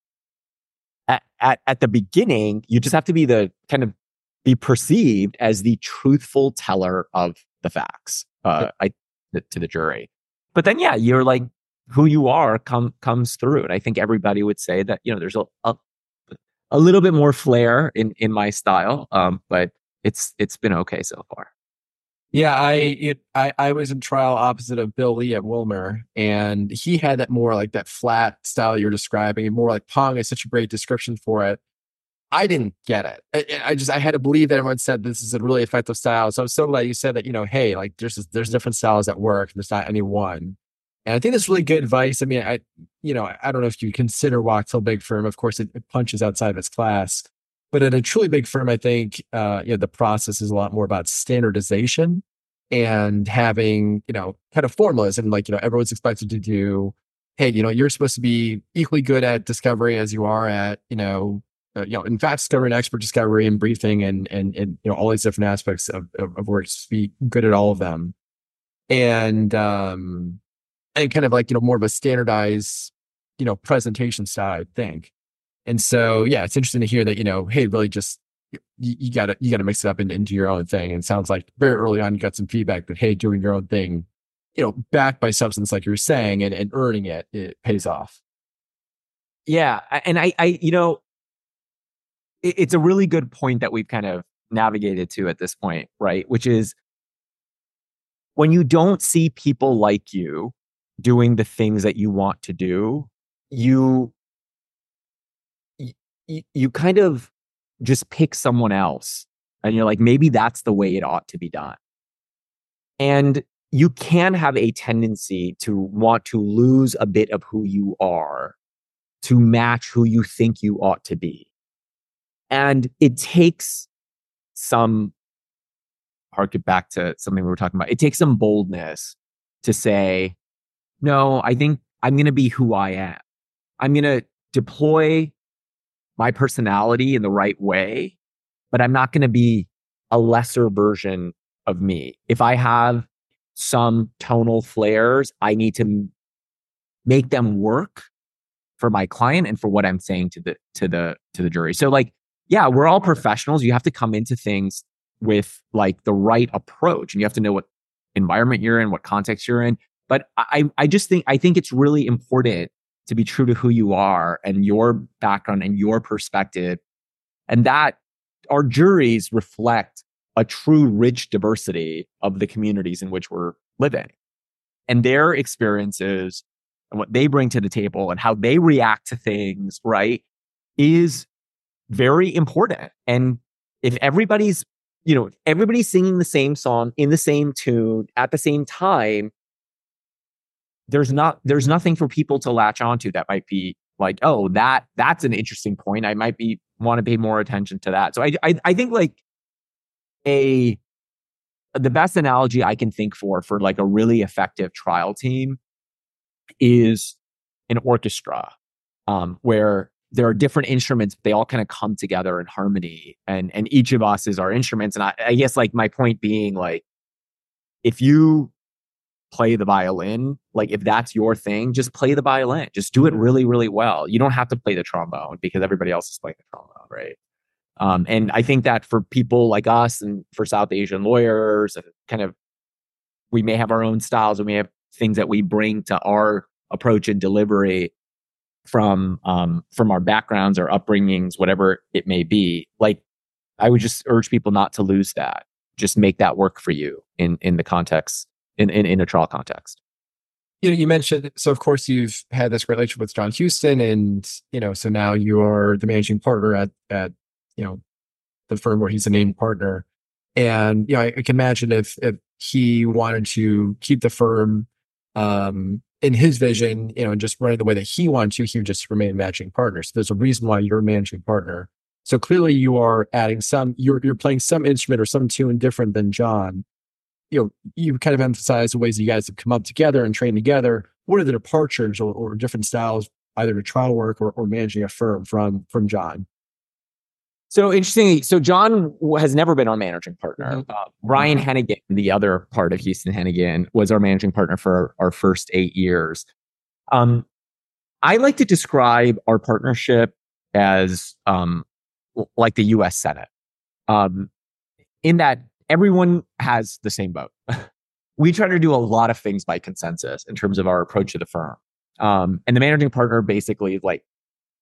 at, at, at the beginning, you just have to be the kind of, be perceived as the truthful teller of the facts uh, I, to the jury. But then, yeah, you're like, who you are come, comes through. And I think everybody would say that, you know, there's a, a, a little bit more flair in, in my style, um, but it's it's been okay so far. Yeah, I, it, I I was in trial opposite of Bill Lee at Wilmer, and he had that more like that flat style you're describing, and more like Pong is such a great description for it. I didn't get it. I, I just, I had to believe that everyone said this is a really effective style. So I'm so glad you said that, you know, hey, like there's, there's different styles that work. There's not any one. And I think that's really good advice. I mean, I, you know, I don't know if you consider Wachtell big firm. Of course, it, it punches outside of its class, but at a truly big firm, I think, uh, you know, the process is a lot more about standardization and having, you know, kind of formulas. And like, you know, everyone's expected to do, hey, you know, you're supposed to be equally good at discovery as you are at, you know, uh, you know, in fact, discovery and expert discovery and briefing and, and, and, you know, all these different aspects of, of, of work, just be good at all of them. And, um, and kind of like, you know, more of a standardized, you know, presentation style, I think. And so, yeah, it's interesting to hear that, you know, hey, really just, you, you gotta, you gotta mix it up into, into your own thing. And it sounds like very early on, you got some feedback that, hey, doing your own thing, you know, backed by substance, like you were saying, and, and earning it, it pays off. Yeah. And I, I, you know, it, it's a really good point that we've kind of navigated to at this point, right? Which is when you don't see people like you doing the things that you want to do, you, you, you kind of just pick someone else and you're like, maybe that's the way it ought to be done. And you can have a tendency to want to lose a bit of who you are to match who you think you ought to be. And it takes some, harken back to something we were talking about, it takes some boldness to say, no, I think I'm going to be who I am. I'm going to deploy my personality in the right way, but I'm not going to be a lesser version of me. If I have some tonal flares, I need to make them work for my client and for what I'm saying to the to the to the jury. So like, yeah, we're all professionals. You have to come into things with like the right approach, and you have to know what environment you're in, what context you're in. But I I just think I think it's really important to be true to who you are and your background and your perspective, and that our juries reflect a true rich diversity of the communities in which we're living, and their experiences and what they bring to the table and how they react to things, right, is very important. And if everybody's, you know, if everybody's singing the same song in the same tune at the same time, there's not, there's nothing for people to latch onto that might be like, oh, that, that's an interesting point. I might be, want to pay more attention to that. So I, I, I think like a, the best analogy I can think for, for like a really effective trial team is an orchestra, um, where there are different instruments, but they all kind of come together in harmony, and and each of us is our instruments. And I, I guess like my point being like, if you play the violin, like if that's your thing, just play the violin, just do it really, really well. You don't have to play the trombone because everybody else is playing the trombone, right? Um, and I think that for people like us and for South Asian lawyers, and kind of, we may have our own styles and we have things that we bring to our approach and delivery from um, from our backgrounds or upbringings, whatever it may be. Like, I would just urge people not to lose that. Just make that work for you in in the context, in in, in a trial context. You know, you mentioned, so of course you've had this relationship with John Houston, and you know, so now you're the managing partner at at you know the firm where he's a named partner. And you know, I, I can imagine if if he wanted to keep the firm um, in his vision, you know, and just running the way that he wanted to, he would just remain managing partner. So there's a reason why you're a managing partner. So clearly you are adding some, you're you're playing some instrument or some tune different than John. You know, you kind of emphasize the ways that you guys have come up together and trained together. What are the departures or, or different styles, either to trial work or, or managing a firm from from John? So interestingly, so John has never been our managing partner. Mm-hmm. Uh, Brian Hennigan, the other part of Houston Hennigan, was our managing partner for our, our first eight years. Um, I like to describe our partnership as um, like the U S Senate, um, in that everyone has the same vote. We try to do a lot of things by consensus in terms of our approach to the firm. Um, and the managing partner basically is like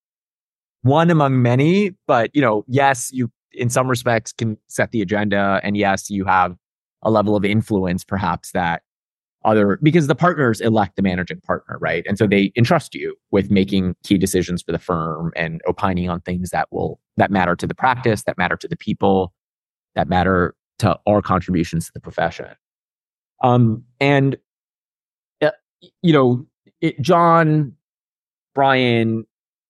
one among many, but you know, yes, you in some respects can set the agenda, and yes, you have a level of influence perhaps that other, because the partners elect the managing partner, right? And so they entrust you with making key decisions for the firm and opining on things that will that matter to the practice, that matter to the people, that matter to our contributions to the profession. Um, and uh, you know, it, John, Brian,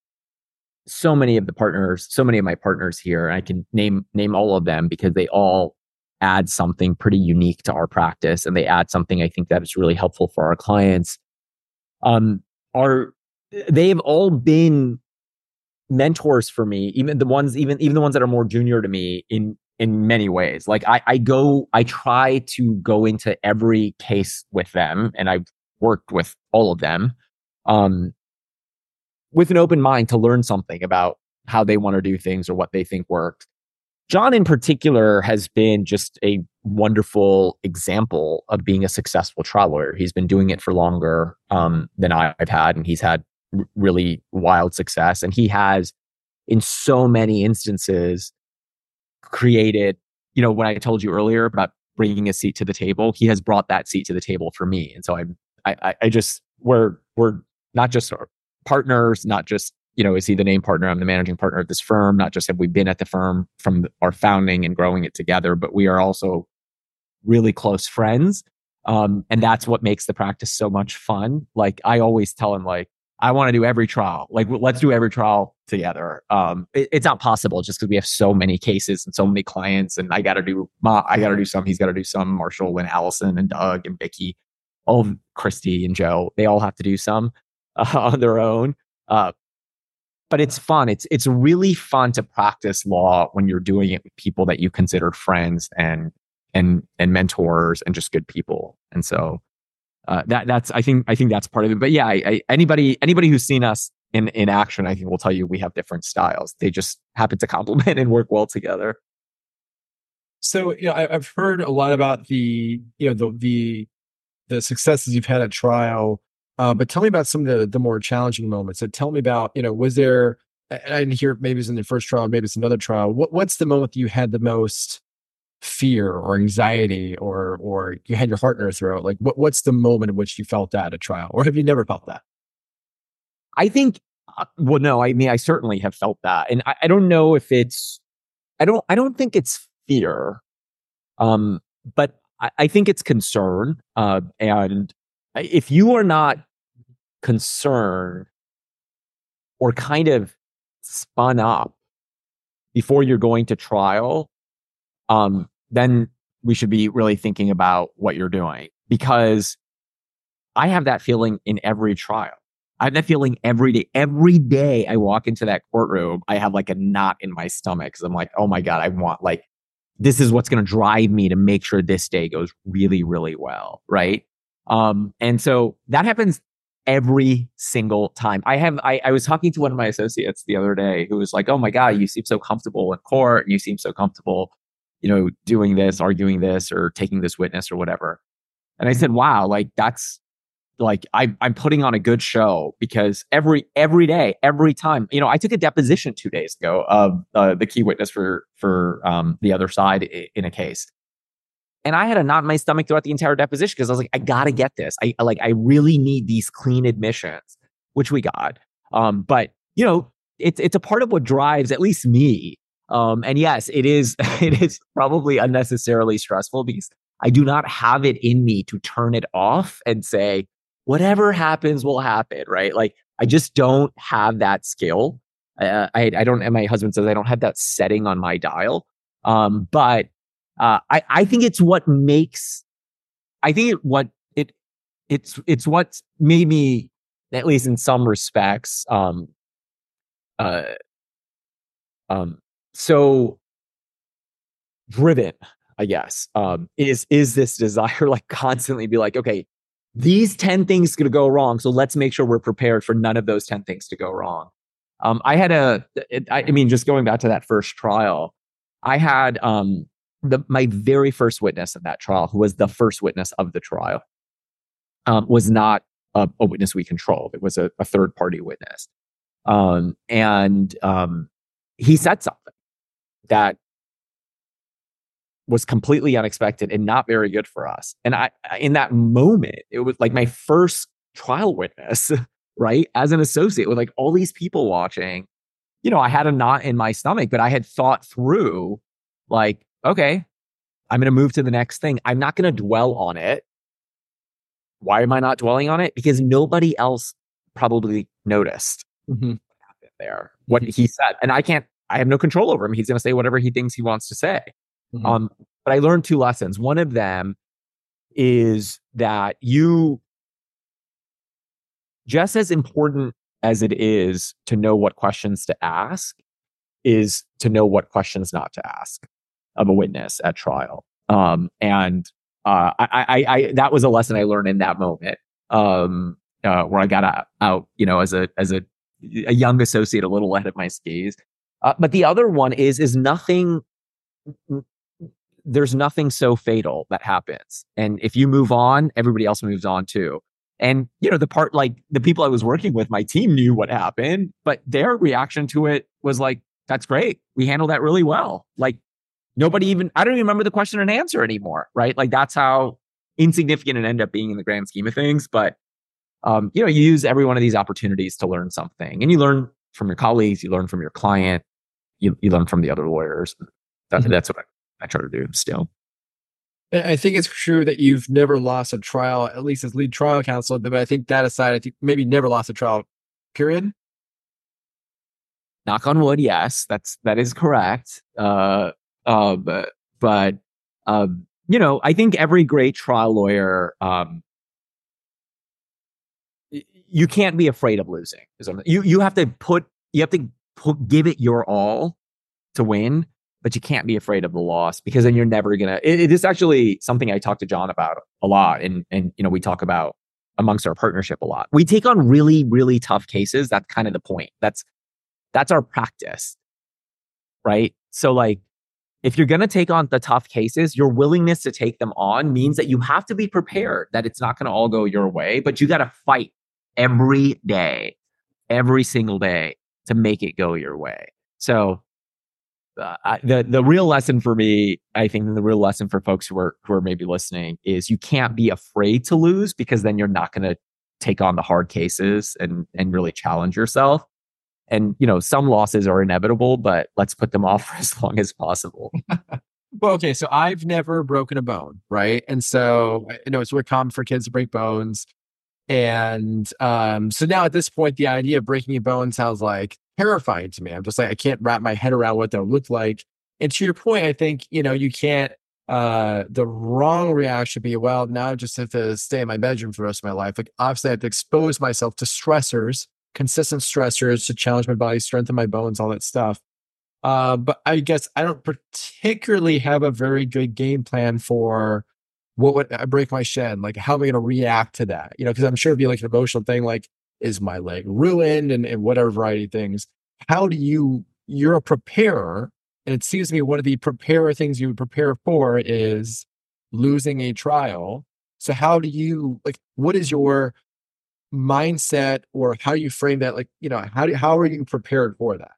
so many of the partners, so many of my partners here, and I can name name all of them because they all add something pretty unique to our practice, and they add something I think that is really helpful for our clients. Um, are they have all been mentors for me, even the ones, even even the ones that are more junior to me in in many ways. Like I, I go, I try to go into every case with them, and I've worked with all of them, um, with an open mind to learn something about how they want to do things or what they think works. John in particular has been just a wonderful example of being a successful trial lawyer. He's been doing it for longer um, than I've had, and he's had r- really wild success. And he has, in so many instances, created, you know, when I told you earlier about bringing a seat to the table, he has brought that seat to the table for me. And so I, I, I just, we're, we're not just partners, not just, you know, is he the name partner? I'm the managing partner of this firm. Not just have we been at the firm from our founding and growing it together, but we are also really close friends. Um, and that's what makes the practice so much fun. Like I always tell him, like, I want to do every trial. Like, let's do every trial together. Um, it, it's not possible just because we have so many cases and so many clients. And I got to do, I got to do some. He's got to do some. Marshall and Allison and Doug and Vicky, all of Christy and Joe. They all have to do some uh, on their own. Uh, But it's fun. It's it's really fun to practice law when you're doing it with people that you consider friends and and and mentors and just good people. And so uh, that that's I think I think that's part of it. But yeah, I, I, anybody anybody who's seen us in in action, I think will tell you we have different styles. They just happen to complement and work well together. So, you know, I, I've heard a lot about the, you know, the the the successes you've had at trial. Uh, but tell me about some of the, the more challenging moments. So tell me about, you know, was there, I didn't hear, maybe it's in the first trial, maybe it's another trial. What, what's the moment that you had the most fear or anxiety, or or you had your heart in your throat? Like what, what's the moment in which you felt that at a trial? Or have you never felt that? I think, uh, well, no, I mean, I certainly have felt that. And I, I don't know if it's, I don't, I don't think it's fear. Um, but I, I think it's concern. Uh, and if you are not concerned or kind of spun up before you're going to trial, um, then we should be really thinking about what you're doing. Because I have that feeling in every trial. I have that feeling every day. Every day I walk into that courtroom, I have like a knot in my stomach because I'm like, oh my God, I want like, this is what's going to drive me to make sure this day goes really, really well. Right. Um, and so that happens every single time. I have, I, I was talking to one of my associates the other day who was like, oh my God, you seem so comfortable in court. And you seem so comfortable, you know, doing this, arguing this, or taking this witness or whatever. And I said, wow, like that's like, I, I'm putting on a good show because every, every day, every time, you know, I took a deposition two days ago of uh, the key witness for, for um, the other side in a case. And I had a knot in my stomach throughout the entire deposition because I was like, I got to get this. I like, I really need these clean admissions, which we got. Um, but, you know, it's it's a part of what drives at least me. Um, and yes, it is, it is probably unnecessarily stressful because I do not have it in me to turn it off and say, whatever happens will happen, right? Like, I just don't have that skill. Uh, I, I don't, and my husband says I don't have that setting on my dial. Um, but Uh, I, I think it's what makes, I think it, what it, it's, it's what's made me, at least in some respects, um, uh, um, so driven, I guess, um, is, is this desire, like constantly be like, okay, these ten things going to go wrong. So let's make sure we're prepared for none of those ten things to go wrong. Um, I had a, it, I mean, just going back to that first trial, I had, um, The, my very first witness in that trial, who was the first witness of the trial, um, was not a, a witness we controlled. It was a, a third party witness. Um, and um, he said something that was completely unexpected and not very good for us. And I, in that moment, it was like my first trial witness, right? As an associate with like all these people watching, you know, I had a knot in my stomach, but I had thought through like, okay, I'm going to move to the next thing. I'm not going to dwell on it. Why am I not dwelling on it? Because nobody else probably noticed Mm-hmm. what happened there, what he said. And I can't, I have no control over him. He's going to say whatever he thinks he wants to say. Mm-hmm. Um, but I learned two lessons. One of them is that you, just as important as it is to know what questions to ask is to know what questions not to ask of a witness at trial. Um, and uh, I, I, I, that was a lesson I learned in that moment, um, uh, where I got out, out, you know, as a as a a young associate, a little ahead of my skis. Uh, but the other one is is nothing. There's nothing so fatal that happens, and if you move on, everybody else moves on too. And you know, the part like the people I was working with, my team knew what happened, but their reaction to it was like, "That's great. We handled that really well." Like nobody even, I don't even remember the question and answer anymore, right? Like that's how insignificant it ended up being in the grand scheme of things. But um, you know, you use every one of these opportunities to learn something, and you learn from your colleagues, you learn from your client, you you learn from the other lawyers. That, mm-hmm. That's what I, I try to do still. I think it's true that you've never lost a trial, at least as lead trial counsel. But I think that aside, I think maybe never lost a trial, period. Knock on wood, yes, that's that is correct. Uh, uh, but but um, you know, I think every great trial lawyer, um, you can't be afraid of losing. You you have to put you have to put, give it your all to win. But you can't be afraid of the loss, because then you're never gonna. It, it is actually something I talk to John about a lot, and and you know we talk about amongst our partnership a lot. We take on really really tough cases. That's kind of the point. That's that's our practice, right? So like, if you're gonna take on the tough cases, your willingness to take them on means that you have to be prepared that it's not gonna all go your way, but you got to fight every day, every single day to make it go your way. So. Uh, I, the the real lesson for me, I think the real lesson for folks who are who are maybe listening is you can't be afraid to lose, because then you're not going to take on the hard cases and and really challenge yourself. And you know, some losses are inevitable, but let's put them off for as long as possible. Well, okay, so I've never broken a bone, right? And so you know, it's really common for kids to break bones. And um, so now at this point, the idea of breaking a bone sounds like terrifying to me. I'm just like, I can't wrap my head around what that would look like. And to your point, I think, you know, you can't, uh, the wrong reaction would be, well, now I just have to stay in my bedroom for the rest of my life. Like, obviously, I have to expose myself to stressors, consistent stressors to challenge my body, strengthen my bones, all that stuff. Uh, but I guess I don't particularly have a very good game plan for what would I break my shin? Like, how am I going to react to that? You know, because I'm sure it'd be like an emotional thing, like, is my leg ruined and, and whatever variety of things. How do you, you're a preparer. And it seems to me one of the preparer things you would prepare for is losing a trial. So how do you, like, what is your mindset, or how do you frame that? Like, you know, how do, how are you prepared for that?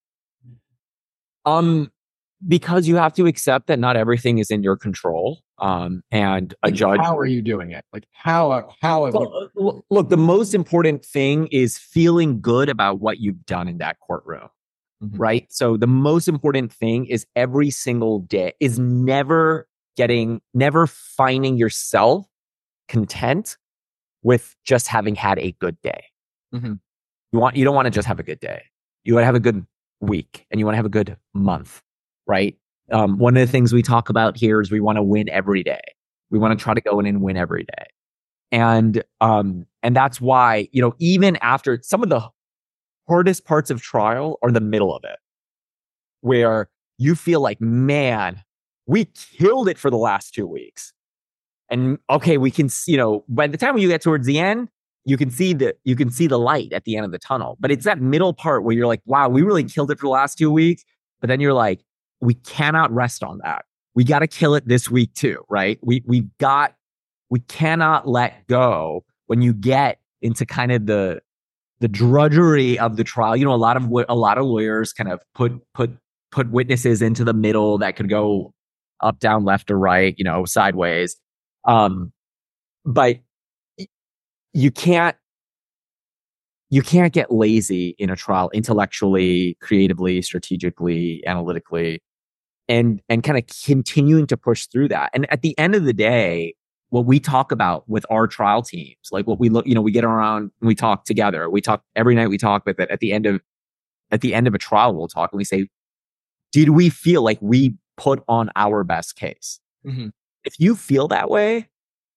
Um, because you have to accept that not everything is in your control. Um, and a like judge. How are you doing it? Like how, how, well, you... look, the most important thing is feeling good about what you've done in that courtroom, mm-hmm. right? So the most important thing is every single day is never getting, never finding yourself content with just having had a good day. Mm-hmm. You want, you don't want to just have a good day. You want to have a good week, and you want to have a good month, right? Um, one of the things we talk about here is we want to win every day. We want to try to go in and win every day. And, um, and that's why, you know, even after some of the hardest parts of trial are the middle of it, where you feel like, man, we killed it for the last two weeks. And okay, we can, you know, by the time you get towards the end, you can see the, you can see the light at the end of the tunnel, but it's that middle part where you're like, wow, we really killed it for the last two weeks. But then you're like, we cannot rest on that. We got to kill it this week too, right? We we got we cannot let go when you get into kind of the the drudgery of the trial. You know, a lot of a lot of lawyers kind of put put put witnesses into the middle that could go up, down, left, or right, you know, sideways. Um, but you can't you can't get lazy in a trial intellectually, creatively, strategically, analytically. And, and kind of continuing to push through that. And at the end of the day, what we talk about with our trial teams, like what we look, you know, we get around and we talk together. We talk every night. We talk with it at the end of, at the end of a trial, we'll talk and we say, did we feel like we put on our best case? Mm-hmm. If you feel that way,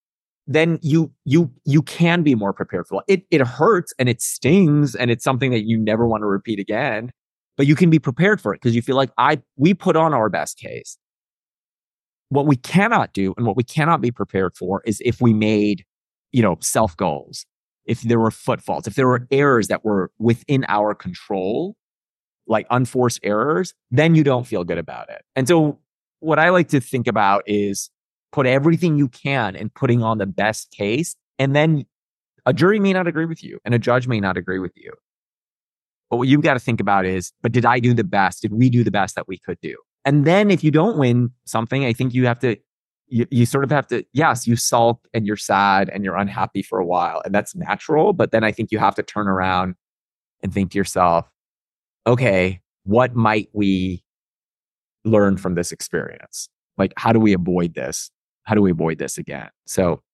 then you you you can be more prepared for it. It hurts and it stings and it's something that you never want to repeat again, but you can be prepared for it because you feel like I we put on our best case. What we cannot do and what we cannot be prepared for is if we made, you know, self goals, if there were footfalls, if there were errors that were within our control, like unforced errors, then you don't feel good about it. And so what I like to think about is put everything you can in putting on the best case. And then a jury may not agree with you and a judge may not agree with you. But what you've got to think about is, but did I do the best? Did we do the best that we could do? And then if you don't win something, I think you have to, you, you sort of have to, yes, you sulk and you're sad and you're unhappy for a while. And that's natural. But then I think you have to turn around and think to yourself, okay, what might we learn from this experience? Like, how do we avoid this? How do we avoid this again? So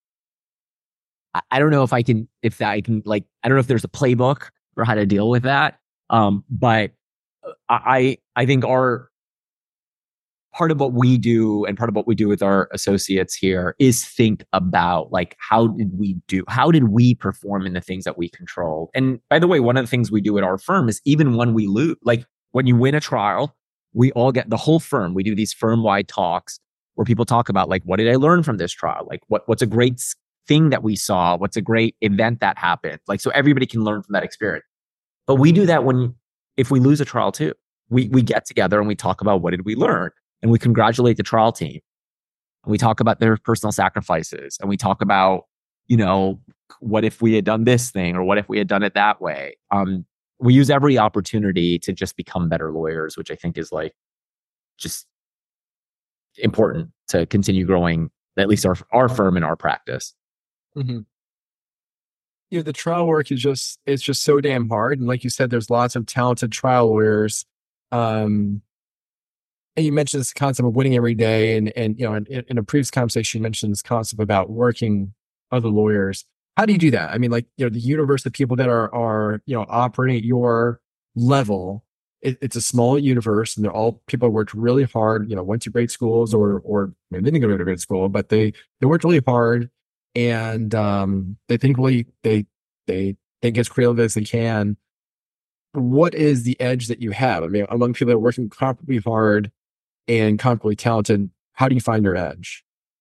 I, I don't know if I can, if I can, like, I don't know if there's a playbook for how to deal with that. Um, but I, I think our, part of what we do and part of what we do with our associates here is think about, like, how did we do, how did we perform in the things that we control? And by the way, one of the things we do at our firm is even when we lose, like when you win a trial, we all get the whole firm. We do these firm-wide talks where people talk about, like, what did I learn from this trial? Like, what, what's a great thing that we saw? What's a great event that happened? Like, so everybody can learn from that experience. But we do that when, if we lose a trial too, we, we get together and we talk about what did we learn? And we congratulate the trial team. And we talk about their personal sacrifices. And we talk about, you know, what if we had done this thing or what if we had done it that way? Um, we use every opportunity to just become better lawyers, which I think is like just important to continue growing, at least our, our firm and our practice. Mm-hmm. You know, the trial work is just, it's just so damn hard. And like you said, there's lots of talented trial lawyers. Um, And you mentioned this concept of winning every day. And, and you know, in, in a previous conversation, you mentioned this concept about working other lawyers. How do you do that? I mean, like, you know, the universe of people that are, are you know, operating at your level, it, it's a small universe and they're all people who worked really hard, you know, went to great schools or, or maybe they didn't go to great school, but they, they worked really hard and um, they think really, they, they think as creative as they can. What is the edge that you have? I mean, among people that are working comparably hard and comparably talented, how do you find your edge?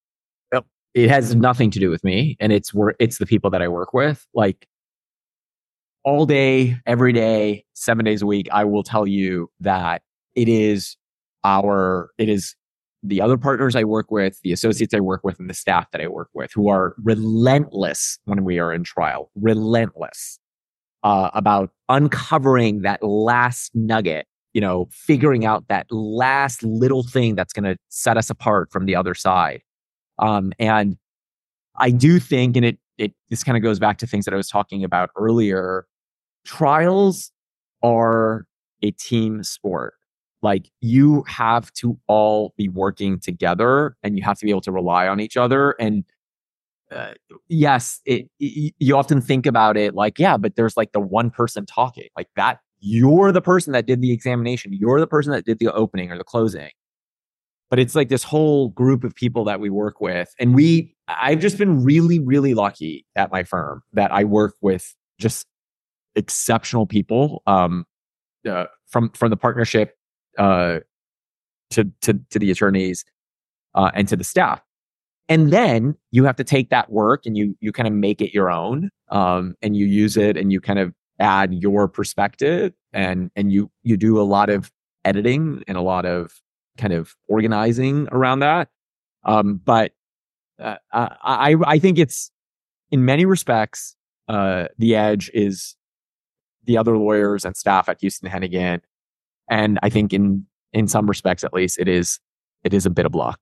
It has nothing to do with me, and it's wor- it's the people that I work with. Like all day, every day, seven days a week, I will tell you that it is our, it is the other partners I work with, the associates I work with, and the staff that I work with who are relentless when we are in trial, relentless uh, about uncovering that last nugget. You know, figuring out that last little thing that's going to set us apart from the other side. Um, and I do think, and it, it, this kind of goes back to things that I was talking about earlier. Trials are a team sport. Like you have to all be working together and you have to be able to rely on each other. And uh, yes, it, it, you often think about it like, yeah, but there's like the one person talking like that. You're the person that did the examination. You're the person that did the opening or the closing. But it's like this whole group of people that we work with. And we, I've just been really, really lucky at my firm that I work with just exceptional people um, uh, from, from the partnership uh, to, to, to the attorneys uh, and to the staff. And then you have to take that work and you, you kind of make it your own um, and you use it and you kind of add your perspective and, and you, you do a lot of editing and a lot of kind of organizing around that. Um, but uh, I, I think it's in many respects, uh, the edge is the other lawyers and staff at Houston Hennigan. And I think in, in some respects, at least it is, it is a bit of luck.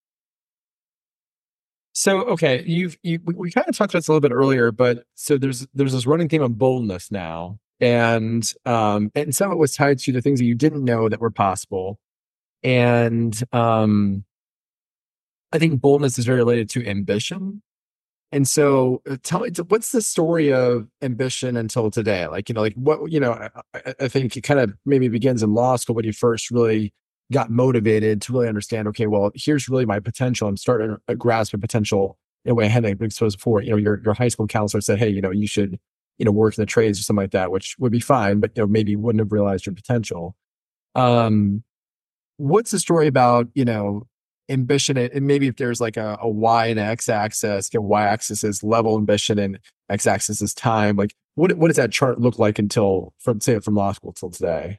So, okay, you've, you, we, we kind of talked about this a little bit earlier, but so there's, there's this running theme of boldness now. And, um, and some of it was tied to the things that you didn't know that were possible. And, um, I think boldness is very related to ambition. And so uh, tell me, what's the story of ambition until today? Like, you know, like what, you know, I, I think it kind of maybe begins in law school when you first really got motivated to really understand, okay, well, here's really my potential. I'm starting to grasp my potential in a way I hadn't been exposed before. You know, your your high school counselor said, hey, you know, you should, you know, work in the trades or something like that, which would be fine, but you know, maybe wouldn't have realized your potential. Um, what's the story about, you know, ambition, and maybe if there's like a, a y and x axis, you know, y axis is level ambition and x axis is time. Like what what does that chart look like until from say from law school till today?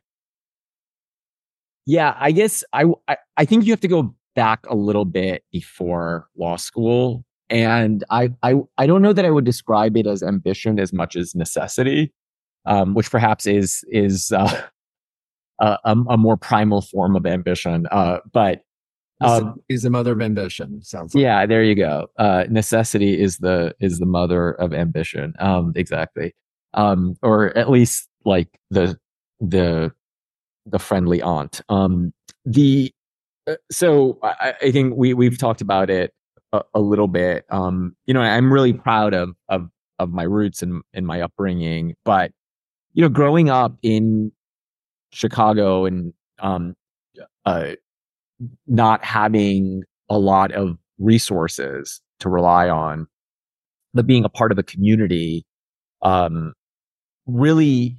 Yeah, I guess I, I I think you have to go back a little bit before law school. And I I I don't know that I would describe it as ambition as much as necessity, um, which perhaps is is uh, a, a more primal form of ambition. Uh, but um, is the mother of ambition. Sounds like. Yeah, there you go. Uh, necessity is the is the mother of ambition. Um, exactly, um, or at least like the the the friendly aunt. Um, the uh, so I, I think we we've talked about it a, a little bit. Um, you know, I'm really proud of of of my roots and and my upbringing, but you know, growing up in Chicago and um, uh, not having a lot of resources to rely on, but being a part of a community um, really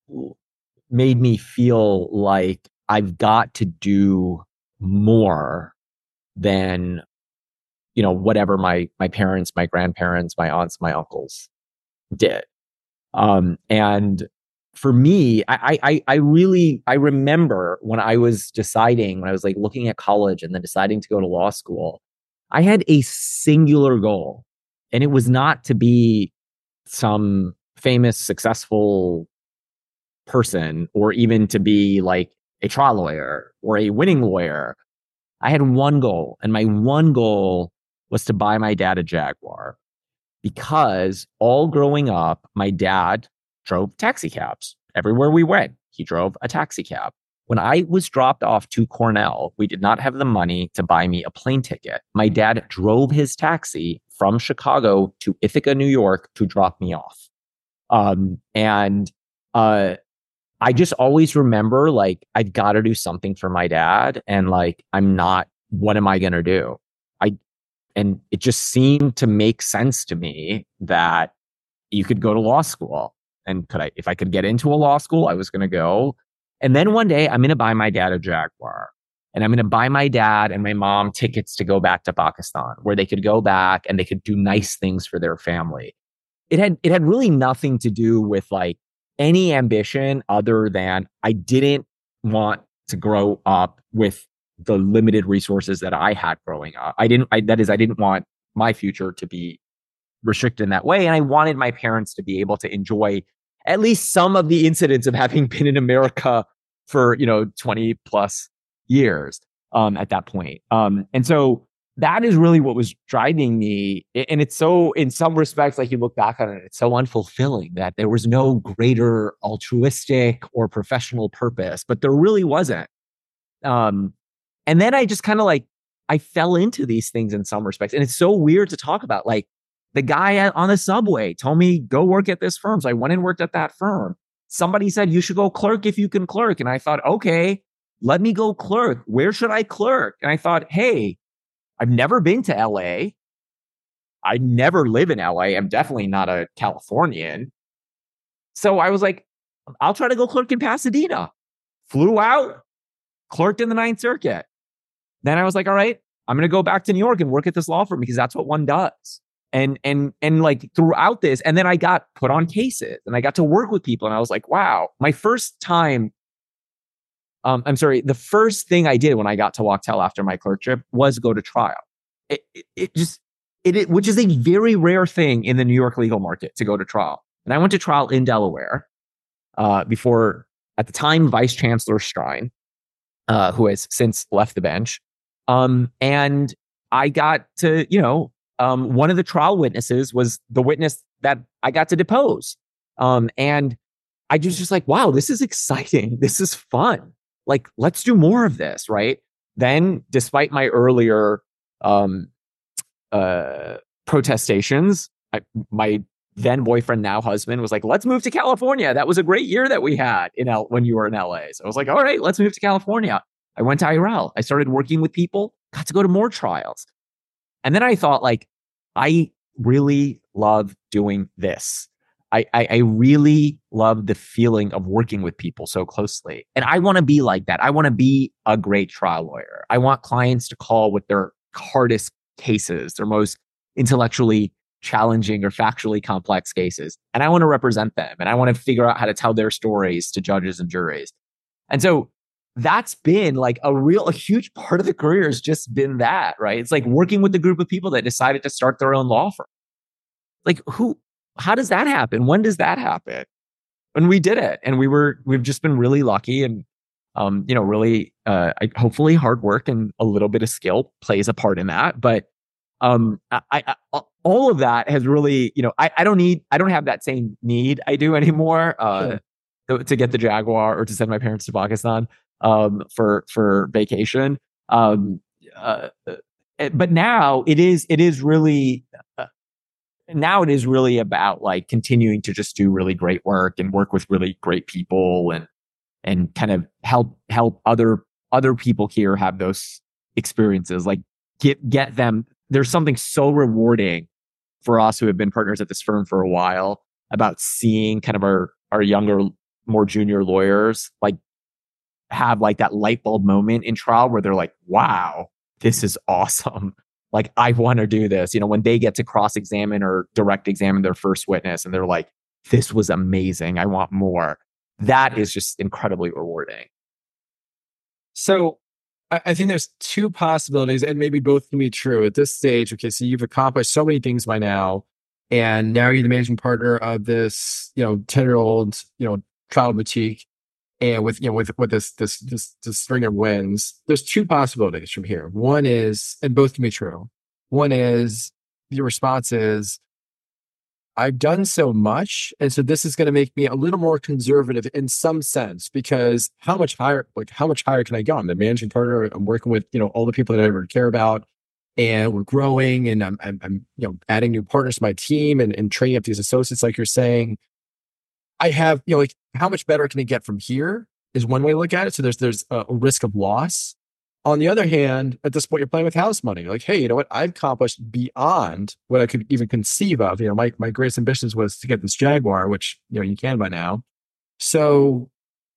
made me feel like I've got to do more than, you know, whatever my my parents, my grandparents, my aunts, my uncles did. Um, and for me, I, I, I really, I remember when I was deciding, when I was like looking at college and then deciding to go to law school, I had a singular goal, and it was not to be some famous, successful person or even to be like a trial lawyer or a winning lawyer. I had one goal, and my one goal was to buy my dad a Jaguar, because all growing up, my dad drove taxi cabs. Everywhere we went, he drove a taxi cab. When I was dropped off to Cornell, we did not have the money to buy me a plane ticket. My dad drove his taxi from Chicago to Ithaca, New York to drop me off. Um, and uh, I just always remember, like, I've got to do something for my dad. And like, I'm not, what am I going to do? I, and it just seemed to make sense to me that you could go to law school. And could I, if I could get into a law school, I was going to go. And then one day I'm going to buy my dad a Jaguar, and I'm going to buy my dad and my mom tickets to go back to Pakistan, where they could go back and they could do nice things for their family. It had, it had really nothing to do with like any ambition other than I didn't want to grow up with the limited resources that I had growing up. I didn't, I, that is, I didn't want my future to be restricted in that way. And I wanted my parents to be able to enjoy at least some of the incidents of having been in America for, you know, twenty plus years um, at that point. Um, and so that is really what was driving me. And it's so, in some respects, like you look back on it, it's so unfulfilling that there was no greater altruistic or professional purpose, but there really wasn't. Um, and then I just kind of like, I fell into these things in some respects. And it's so weird to talk about. Like, the guy on the subway told me, go work at this firm. So I went and worked at that firm. Somebody said, you should go clerk if you can clerk. And I thought, okay, let me go clerk. Where should I clerk? And I thought, hey, I've never been to L A. I never live in L A. I'm definitely not a Californian. So I was like, I'll try to go clerk in Pasadena. Flew out, clerked in the Ninth Circuit. Then I was like, all right, I'm going to go back to New York and work at this law firm because that's what one does. And, and, and like throughout this, and then I got put on cases and I got to work with people. And I was like, wow, my first time, um, I'm sorry, the first thing I did when I got to Wachtell after my clerkship was go to trial. It, it, it just, it, it, which is a very rare thing in the New York legal market to go to trial. And I went to trial in Delaware uh, before, at the time, Vice Chancellor Strine, uh, who has since left the bench. Um, and I got to, you know, Um, one of the trial witnesses was the witness that I got to depose. Um, and I just just like, wow, this is exciting. This is fun. Like, let's do more of this, right? Then, despite my earlier um, uh, protestations, I, my then boyfriend, now husband, was like, let's move to California. That was a great year that we had in L- when you were in L A. So I was like, all right, let's move to California. I went to I R L. I started working with people, got to go to more trials. And then I thought, like, I really love doing this. I, I, I really love the feeling of working with people so closely. And I want to be like that. I want to be a great trial lawyer. I want clients to call with their hardest cases, their most intellectually challenging or factually complex cases. And I want to represent them. And I want to figure out how to tell their stories to judges and juries. And so that's been like a real, a huge part of the career has just been that, right? It's like working with a group of people that decided to start their own law firm. Like who, how does that happen? When does that happen? And we did it. And we were, we've just been really lucky and, um, you know, really, uh, I, hopefully hard work and a little bit of skill plays a part in that. But, um, I, I all of that has really, you know, I, I don't need, I don't have that same need I do anymore, uh, sure. to, to get the Jaguar or to send my parents to Pakistan, um, for, for vacation. Um, uh, but now it is, it is really, uh, now it is really about like continuing to just do really great work and work with really great people and, and kind of help, help other, other people here have those experiences, like get, get them. There's something so rewarding for us who have been partners at this firm for a while about seeing kind of our, our younger, more junior lawyers, like have like that light bulb moment in trial where they're like, wow, this is awesome. Like, I want to do this. You know, when they get to cross-examine or direct examine their first witness and they're like, this was amazing. I want more. That is just incredibly rewarding. So I, I think there's two possibilities, and maybe both can be true at this stage. Okay, so you've accomplished so many things by now, and now you're the managing partner of this, you know, ten-year-old, you know, trial boutique. And with, you know, with, with this, this, this, this string of wins, there's two possibilities from here. One is, and both can be true. One is your response is, I've done so much. And so this is going to make me a little more conservative in some sense, because how much higher, like how much higher can I go? I'm the managing partner. I'm working with, you know, all the people that I ever care about, and we're growing, and I'm, I'm, I'm you know, adding new partners to my team and, and training up these associates, like you're saying. I have, you know, like how much better can it get from here is one way to look at it. So there's, there's a risk of loss. On the other hand, at this point, you're playing with house money. Like, hey, you know what? I've accomplished beyond what I could even conceive of. You know, my, my greatest ambitions was to get this Jaguar, which, you know, you can by now. So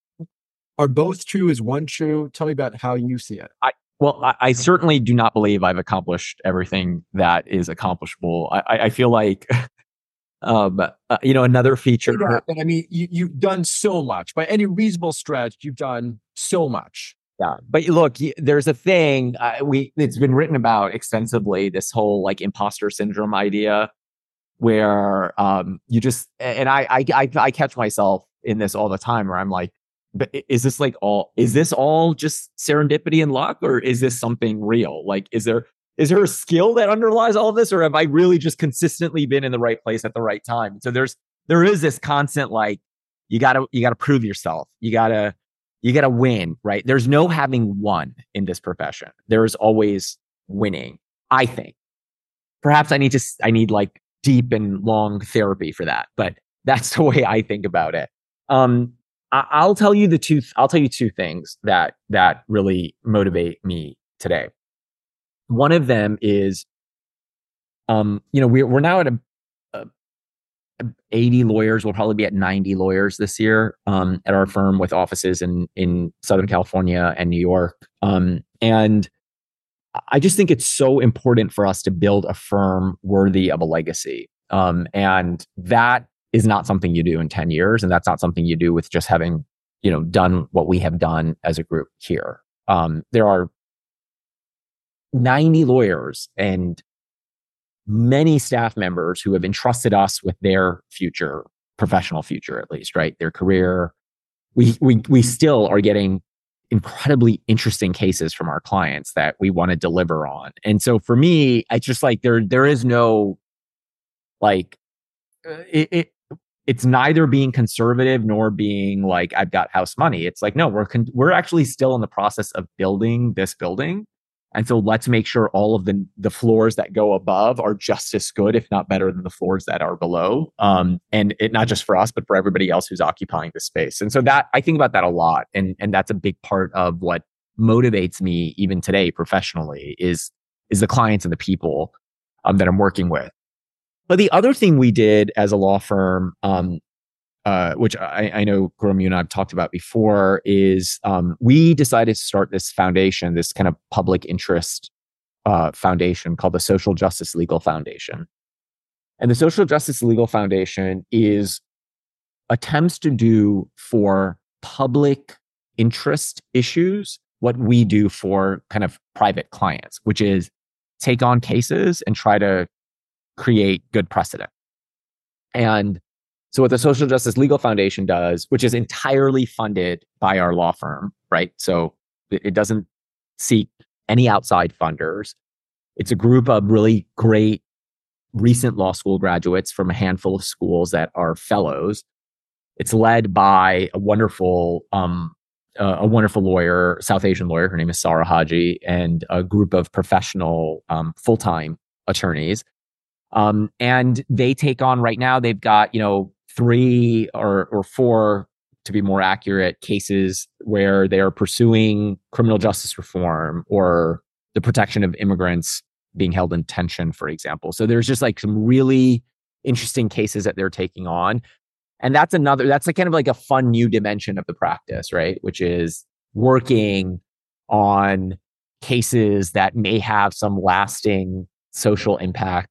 are both true? Is one true? Tell me about how you see it. I, well, I, I certainly do not believe I've accomplished everything that is accomplishable. I, I, I feel like... Um, uh, you know, another feature. And I mean, you, you've done so much by any reasonable stretch. You've done so much. Yeah, but look, there's a thing uh, we it's been written about extensively. This whole like imposter syndrome idea, where um, you just and I, I I I catch myself in this all the time, where I'm like, but is this like all? Is this all just serendipity and luck, or is this something real? Like, is there? Is there a skill that underlies all of this, or have I really just consistently been in the right place at the right time? So there's there is this constant like you gotta you gotta prove yourself. You gotta you gotta win, right? There's no having won in this profession. There is always winning. I think perhaps I need to I need like deep and long therapy for that, but that's the way I think about it. Um, I, I'll tell you the two. I'll tell you two things that that really motivate me today. One of them is, um, you know, we're we're now at a, a eighty lawyers. We'll probably be at ninety lawyers this year um, at our firm, with offices in in Southern California and New York. Um, and I just think it's so important for us to build a firm worthy of a legacy. Um, and that is not something you do in ten years, and that's not something you do with just having, you know, done what we have done as a group here. Um, there are ninety lawyers and many staff members who have entrusted us with their future, professional future, at least, right? Their career. We, we, we still are getting incredibly interesting cases from our clients that we want to deliver on. And so for me, it's just like, there, there is no, like, it, it it's neither being conservative nor being like, I've got house money. It's like, no, we're, con- we're actually still in the process of building this building. And so let's make sure all of the, the floors that go above are just as good, if not better, than the floors that are below. Um, and it not just for us, but for everybody else who's occupying the space. And so that I think about that a lot. And, and that's a big part of what motivates me even today professionally is, is the clients and the people. um, that I'm working with. But the other thing we did as a law firm, um, uh, which I, I know Khurram, you and I have talked about before, is um, we decided to start this foundation, this kind of public interest uh, foundation called the Social Justice Legal Foundation. And the Social Justice Legal Foundation is attempts to do for public interest issues what we do for kind of private clients, which is take on cases and try to create good precedent. And so what the Social Justice Legal Foundation does, which is entirely funded by our law firm, right? So it doesn't seek any outside funders. It's a group of really great recent law school graduates from a handful of schools that are fellows. It's led by a wonderful, um, uh, a wonderful lawyer, South Asian lawyer. Her name is Sarah Haji, and a group of professional um, full-time attorneys. Um, and they take on right now, they've got, you know, three or, or four, to be more accurate, cases where they are pursuing criminal justice reform or the protection of immigrants being held in detention, for example. So there's just like some really interesting cases that they're taking on. And that's another, that's a kind of like a fun new dimension of the practice, right? Which is working on cases that may have some lasting social impact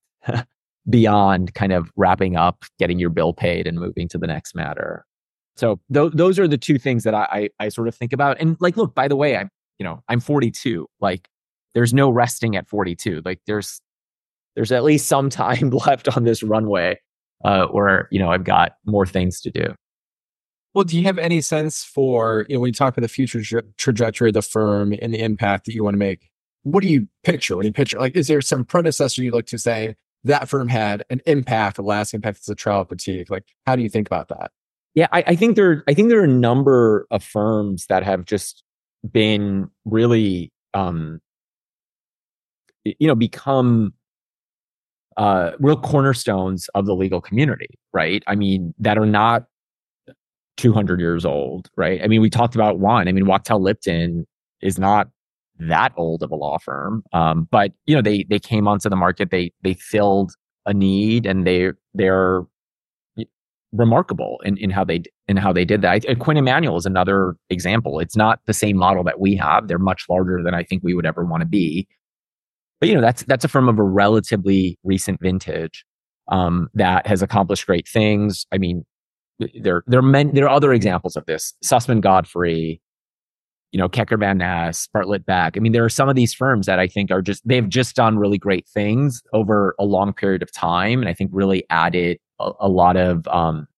beyond kind of wrapping up, getting your bill paid and moving to the next matter. So th- those are the two things that I, I I sort of think about. And like, look, by the way, I'm, you know, I'm forty-two. Like, there's no resting at forty-two. Like there's, there's at least some time left on this runway uh, where, you know, I've got more things to do. Well, do you have any sense for, you know, when you talk about the future tra- trajectory of the firm and the impact that you want to make, what do you picture when you picture, like, is there some predecessor you look to say that firm had an impact, a lasting impact as a trial boutique? Like, how do you think about that? Yeah, I, I think there, I think there are a number of firms that have just been really, um, you know, become uh, real cornerstones of the legal community, right? I mean, that are not two hundred years old, right? I mean, we talked about one. I mean, Wachtell Lipton is not that old of a law firm, um, but you know, they they came onto the market, they they filled a need, and they they're remarkable in, in how they in how they did that. I, Quinn Emanuel is another example. It's not the same model that we have. They're much larger than I think we would ever want to be. But you know, that's that's a firm of a relatively recent vintage um, that has accomplished great things. I mean, there there are many, there are other examples of this. Sussman Godfrey, you know, Kecker Van Ness, Bartlett Beck. I mean, there are some of these firms that I think are just they've just done really great things over a long period of time, and I think really added a, a lot of um,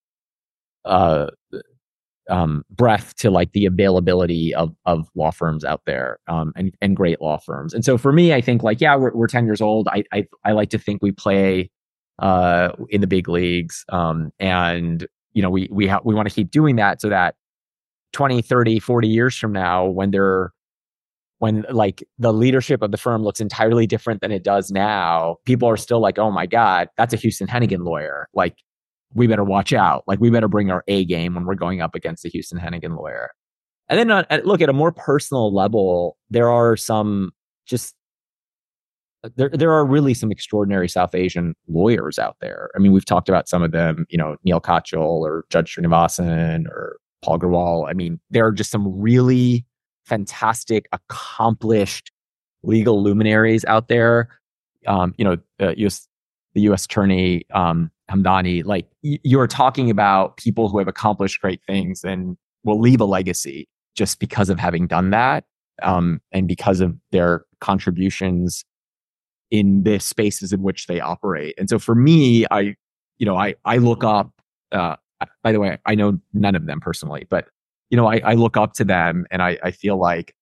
uh, um, breadth to like the availability of of law firms out there, um, and and great law firms. And so for me, I think like yeah, we're we're ten years old. I I, I like to think we play uh, in the big leagues, um, and you know we we ha- we want to keep doing that so that twenty, thirty, forty years from now, when they're when like the leadership of the firm looks entirely different than it does now, people are still like, oh my God, that's a Houston Hennigan lawyer. Like, we better watch out. Like, we better bring our A game when we're going up against a Houston Hennigan lawyer. And then uh, look, at a more personal level, there are some just, there, there are really some extraordinary South Asian lawyers out there. I mean, we've talked about some of them, you know, Neil Kachal or Judge Srinivasan or Paul Gurwal. I mean, there are just some really fantastic, accomplished legal luminaries out there. Um, you know, uh, U S, the U S Attorney um, Hamdani. Like, y- you're talking about people who have accomplished great things and will leave a legacy just because of having done that, um, and because of their contributions in the spaces in which they operate. And so, for me, I, you know, I I look up. Uh, By the way, I know none of them personally, but you know, I, I look up to them, and I, I feel like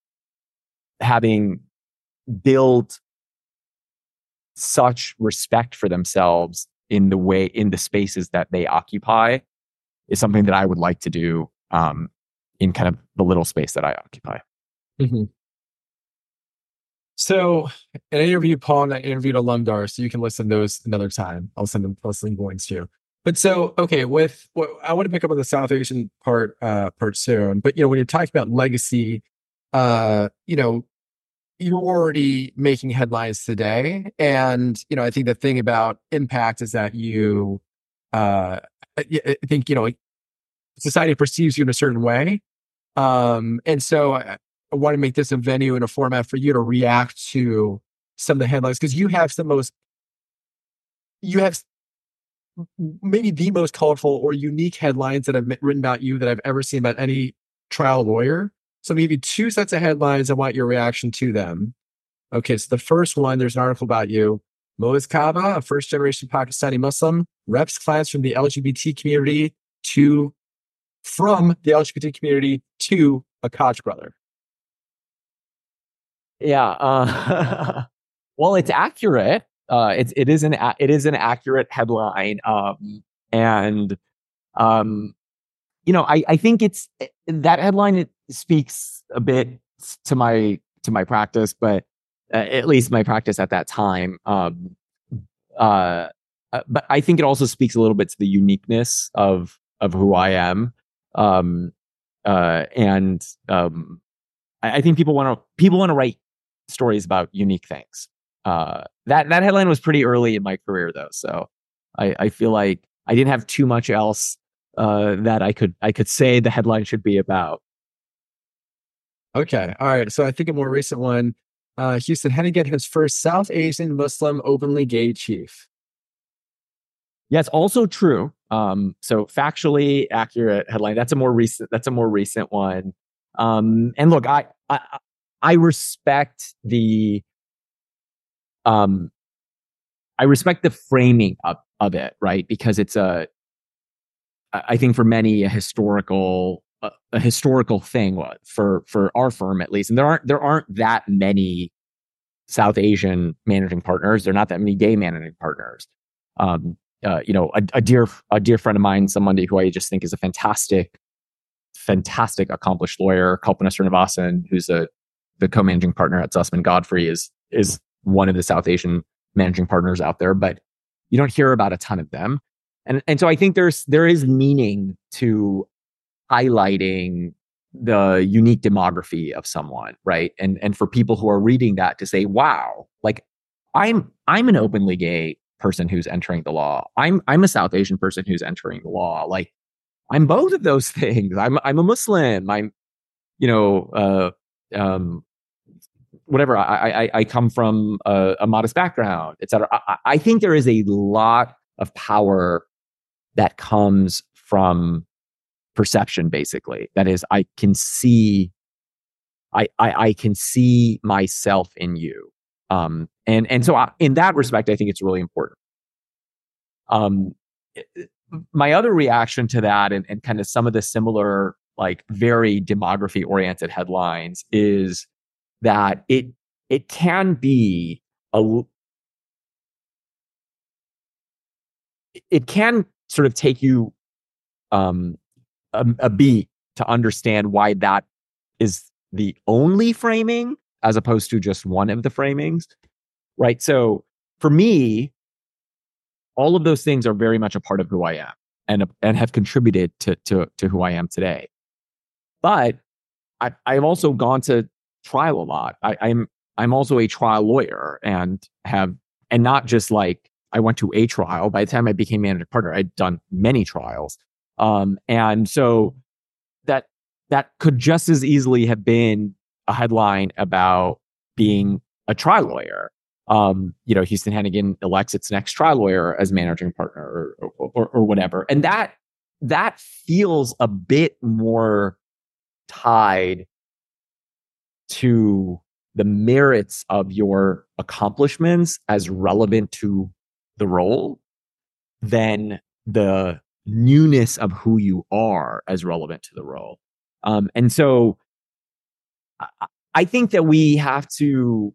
having built such respect for themselves in the way in the spaces that they occupy is something that I would like to do um, in kind of the little space that I occupy. Mm-hmm. So, and I interviewed Paul and I interviewed Alumdar, so you can listen to those another time. I'll send them, I'll send links to you. But so, okay, with what I want to pick up on the South Asian part, uh, part soon. But you know, when you're talking about legacy, uh, you know, you're already making headlines today. And, you know, I think the thing about impact is that you, uh, I I think, you know, society perceives you in a certain way. Um, and so I, I want to make this a venue and a format for you to react to some of the headlines because you have the most, you have maybe the most colorful or unique headlines that I've written about you that I've ever seen about any trial lawyer. So maybe two sets of headlines. I want your reaction to them. Okay, so the first one, there's an article about you. Moaz Kaba, a first generation Pakistani Muslim, reps clients from the L G B T community to from the L G B T community to a Koch brother. Yeah. Uh, well, it's accurate. Uh, it's it is an it is an accurate headline, um, and um, you know, I I think it's that headline. It speaks a bit to my to my practice, but uh, at least my practice at that time. Um, uh, uh, but I think it also speaks a little bit to the uniqueness of of who I am, um, uh, and um, I, I think people want to people want to write stories about unique things. Uh, that that headline was pretty early in my career, though, so I, I feel like I didn't have too much else uh, that I could I could say the headline should be about. Okay, all right. So I think a more recent one, uh, Houston Hennigan, his first South Asian Muslim openly gay chief. Yeah, it's also true. Um, so factually accurate headline. That's a more recent. That's a more recent one. Um, and look, I I, I respect the um, I respect the framing of, of it, right? Because it's a, I think for many a historical, a, a historical thing for for our firm at least. And there aren't there aren't that many South Asian managing partners. There are not that many gay managing partners. Um, uh, you know, a, a dear a dear friend of mine, somebody who I just think is a fantastic, fantastic accomplished lawyer, Kalpana Srinivasan, who's a the co-managing partner at Sussman Godfrey, is is one of the South Asian managing partners out there, but you don't hear about a ton of them. And and so I think there's there is meaning to highlighting the unique demography of someone, right? And and for people who are reading that to say, wow, like I'm I'm an openly gay person who's entering the law. I'm I'm a South Asian person who's entering the law. Like I'm both of those things. I'm I'm a Muslim. I'm, you know, uh, um, whatever. I, I, I come from a, a modest background, et cetera. I, I think there is a lot of power that comes from perception, basically. That is, I can see, I, I, I can see myself in you. Um, and, and so I, in that respect, I think it's really important. Um, my other reaction to that and, and kind of some of the similar, like very demography oriented headlines is that it it can be a it can sort of take you um, a, a beat to understand why that is the only framing as opposed to just one of the framings, right? So for me, all of those things are very much a part of who I am and and have contributed to to to who I am today. But I, I've also gone to trial a lot. I, I'm I'm also a trial lawyer and have and not just like I went to a trial. By the time I became managing partner, I'd done many trials, um, and so that that could just as easily have been a headline about being a trial lawyer. Um, you know, Houston Hennigan elects its next trial lawyer as managing partner, or or, or, or whatever, and that that feels a bit more tied to the merits of your accomplishments as relevant to the role than the newness of who you are as relevant to the role. Um, and so I, I think that we have to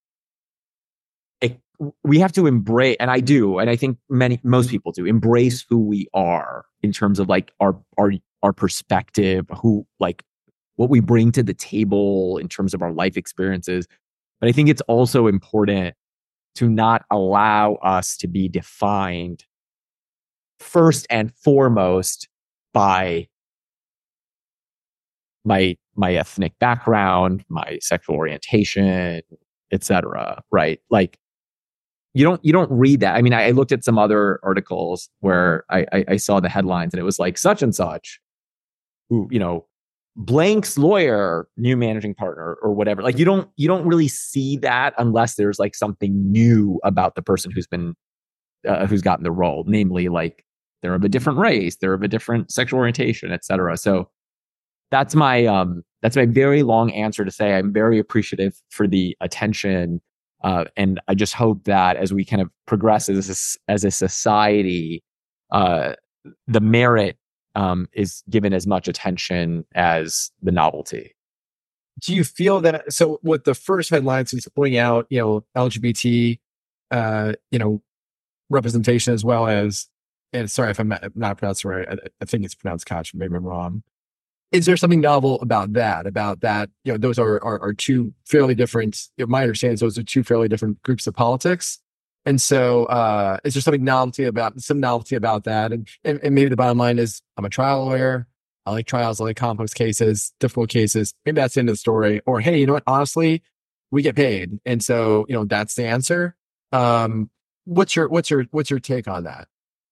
we have to embrace, and I do, and I think many most people do, embrace who we are in terms of like our our our perspective, who like what we bring to the table in terms of our life experiences. But I think it's also important to not allow us to be defined first and foremost by my my ethnic background, my sexual orientation, et cetera. Right? Like you don't you don't read that. I mean, I, I looked at some other articles where I, I I saw the headlines and it was like such and such, who you know, blank's lawyer, new managing partner or whatever. Like you don't you don't really see that unless there's like something new about the person who's been uh, who's gotten the role, namely like they're of a different race, they're of a different sexual orientation, et cetera. So that's my um that's my very long answer to say I'm very appreciative for the attention, uh, and I just hope that as we kind of progress as a, as a society, uh, the merit um, is given as much attention as the novelty. Do you feel that? So, with the first headlines is pointing out, you know, L G B T, uh, you know, representation as well as, and sorry if I'm not, not pronouncing it right. I, I think it's pronounced Koch. Maybe I'm wrong. Is there something novel about that? About that, you know, those are are, are two fairly different. You know, my understanding is those are two fairly different groups of politics. And so, uh, is there something novelty about some novelty about that? And, and and maybe the bottom line is, I'm a trial lawyer. I like trials. I like complex cases, difficult cases. Maybe that's the end of the story. Or hey, you know what? Honestly, we get paid, and so you know that's the answer. Um, what's your what's your what's your take on that?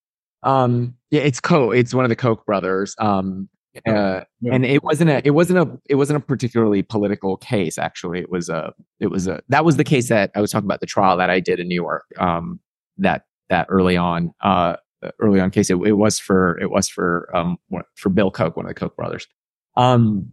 Um, yeah, it's Koch. It's one of the Koch brothers. Um, uh, Yeah. and it wasn't a it wasn't a it wasn't a particularly political case. Actually, it was a it was a that was the case that I was talking about, the trial that I did in New York. Um, that that early on, uh, early on case. It, it was for it was for um for Bill Koch, one of the Koch brothers. Um,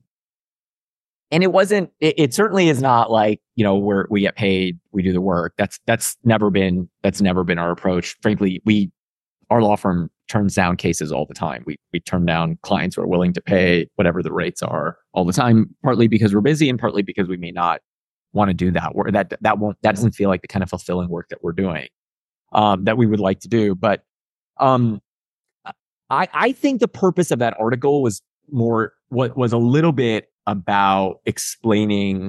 and it wasn't. It, it certainly is not like, you know, we're we get paid, we do the work. That's that's never been that's never been our approach. Frankly, we our law firm turns down cases all the time. We we turn down clients who are willing to pay whatever the rates are all the time, partly because we're busy and partly because we may not want to do that work. That that won't that doesn't feel like the kind of fulfilling work that we're doing, um, that we would like to do. But um, I I think the purpose of that article was more what was a little bit about explaining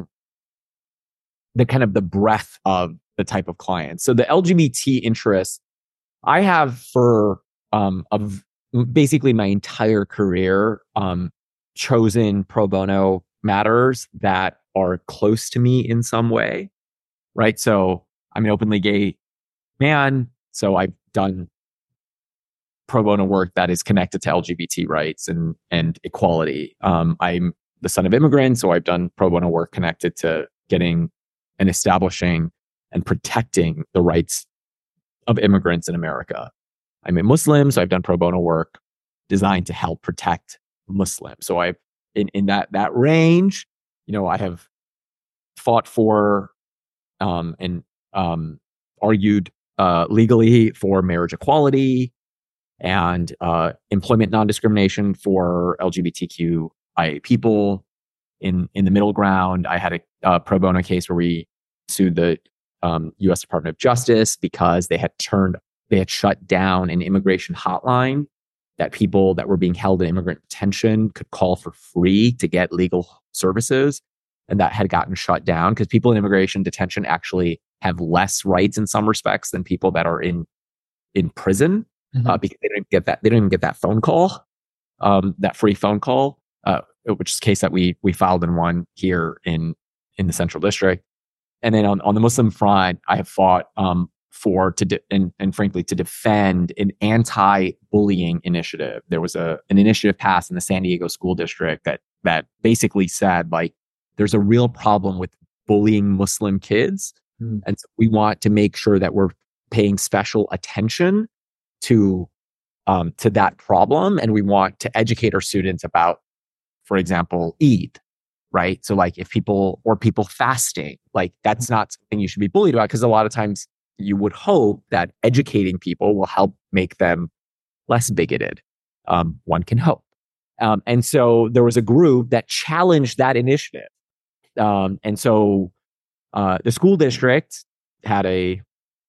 the kind of the breadth of the type of clients. So the L G B T interests I have for um, of basically my entire career, um, chosen pro bono matters that are close to me in some way, right? So I'm an openly gay man, so I've done pro bono work that is connected to L G B T rights and and equality. Um, I'm the son of immigrants, so I've done pro bono work connected to getting and establishing and protecting the rights of immigrants in America. I'm a Muslim, so I've done pro bono work designed to help protect Muslims. So I've in, in that that range, you know, I have fought for um, and um, argued uh, legally for marriage equality and uh, employment non-discrimination for L G B T Q I A people. In in the middle ground, I had a, a pro bono case where we sued the um, U S Department of Justice because they had turned they had shut down an immigration hotline that people that were being held in immigrant detention could call for free to get legal services. And that had gotten shut down because people in immigration detention actually have less rights in some respects than people that are in in prison, mm-hmm. uh, because they don't get that they don't even get that phone call, um, that free phone call, uh, which is a case that we we filed and won here in in the Central District. And then on, on the Muslim front, I have fought um, for to de- and, and frankly to defend an anti-bullying initiative. There was a an initiative passed in the San Diego School District that that basically said, like, there's a real problem with bullying Muslim kids, mm. and so we want to make sure that we're paying special attention to um, to that problem, and we want to educate our students about, for example, Eid. Right. So like if people or people fasting, like that's not something you should be bullied about, because a lot of times you would hope that educating people will help make them less bigoted. Um, one can hope. Um, and so there was a group that challenged that initiative. Um, and so uh, the school district had a,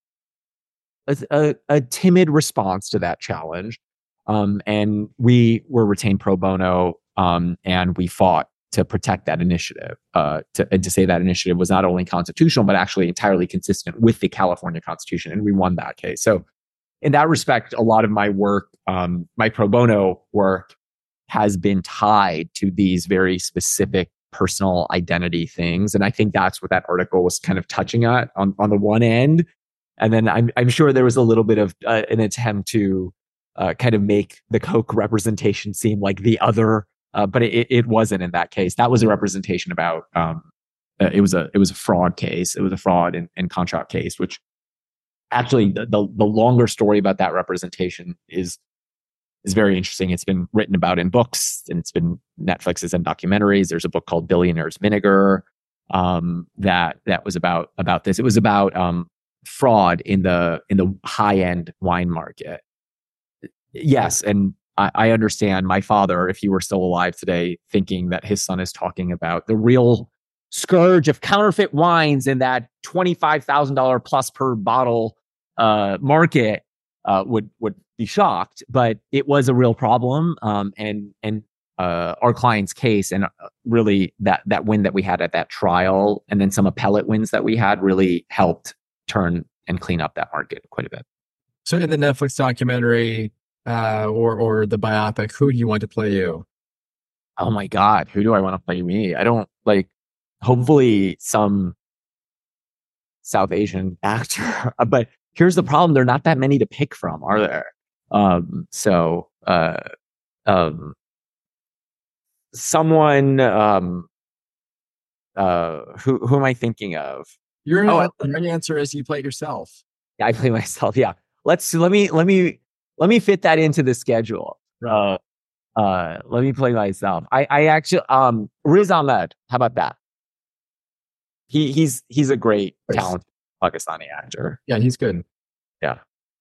a, a timid response to that challenge. Um, and we were retained pro bono, um, and we fought to protect that initiative, uh, to, and to say that initiative was not only constitutional, but actually entirely consistent with the California Constitution. And we won that case. So in that respect, a lot of my work, um, my pro bono work has been tied to these very specific personal identity things. And I think that's what that article was kind of touching at on, on the one end. And then I'm, I'm sure there was a little bit of uh, an attempt to uh, kind of make the Koch representation seem like the other, uh, but it, it wasn't in that case. That was a representation about, um, uh, it was a it was a fraud case. It was a fraud and, and contract case, which actually the, the the longer story about that representation is is very interesting. It's been written about in books, and it's been Netflix's and documentaries. There's a book called Billionaire's Vinegar um, that that was about about this. It was about um, fraud in the in the high end wine market. Yes, and I, I understand my father, if he were still alive today, thinking that his son is talking about the real scourge of counterfeit wines in that twenty-five thousand dollars plus per bottle uh, market uh, would would be shocked. But it was a real problem, um, and and uh, our client's case, and really that that win that we had at that trial, and then some appellate wins that we had, really helped turn and clean up that market quite a bit. So in the Netflix documentary uh, or or the biopic, who do you want to play you? Oh my God, who do I want to play me? I don't like. Hopefully some South Asian actor. But here's the problem. There are not that many to pick from, are there? Um, so uh, um, someone, um, uh, who, who am I thinking of? Your, oh, your answer is you play it yourself. Yeah, I play myself. Yeah. Let's, let me, let me, let me fit that into the schedule. Right. Uh, uh, let me play myself. I, I actually, um, Riz Ahmed. How about that? He he's he's a great, talented Pakistani actor. Yeah, he's good. Yeah.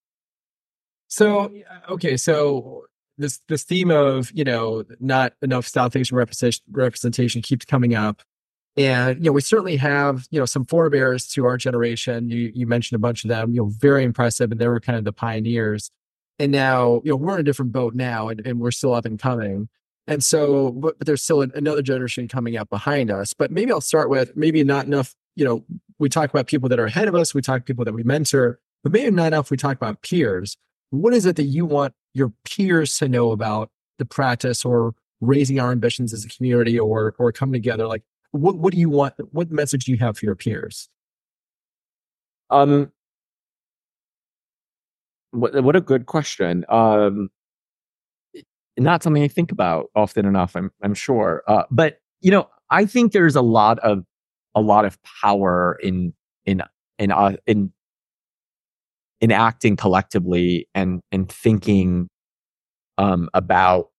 So okay, so this this theme of you know not enough South Asian representation representation keeps coming up, and you know we certainly have you know some forebears to our generation. You you mentioned a bunch of them. You know, very impressive, and they were kind of the pioneers. And now you know we're in a different boat now, and, and we're still up and coming. And so, but, but there's still another generation coming up behind us. But maybe I'll start with maybe not enough, you know, we talk about people that are ahead of us, we talk people that we mentor, but maybe not enough we talk about peers. What is it that you want your peers to know about the practice or raising our ambitions as a community or or coming together? Like, what, what do you want? What message do you have for your peers? Um, what, what a good question. Um, Not something I think about often enough, I'm I'm sure. Uh, but you know, I think there's a lot of a lot of power in in in uh, in in acting collectively and and thinking um, about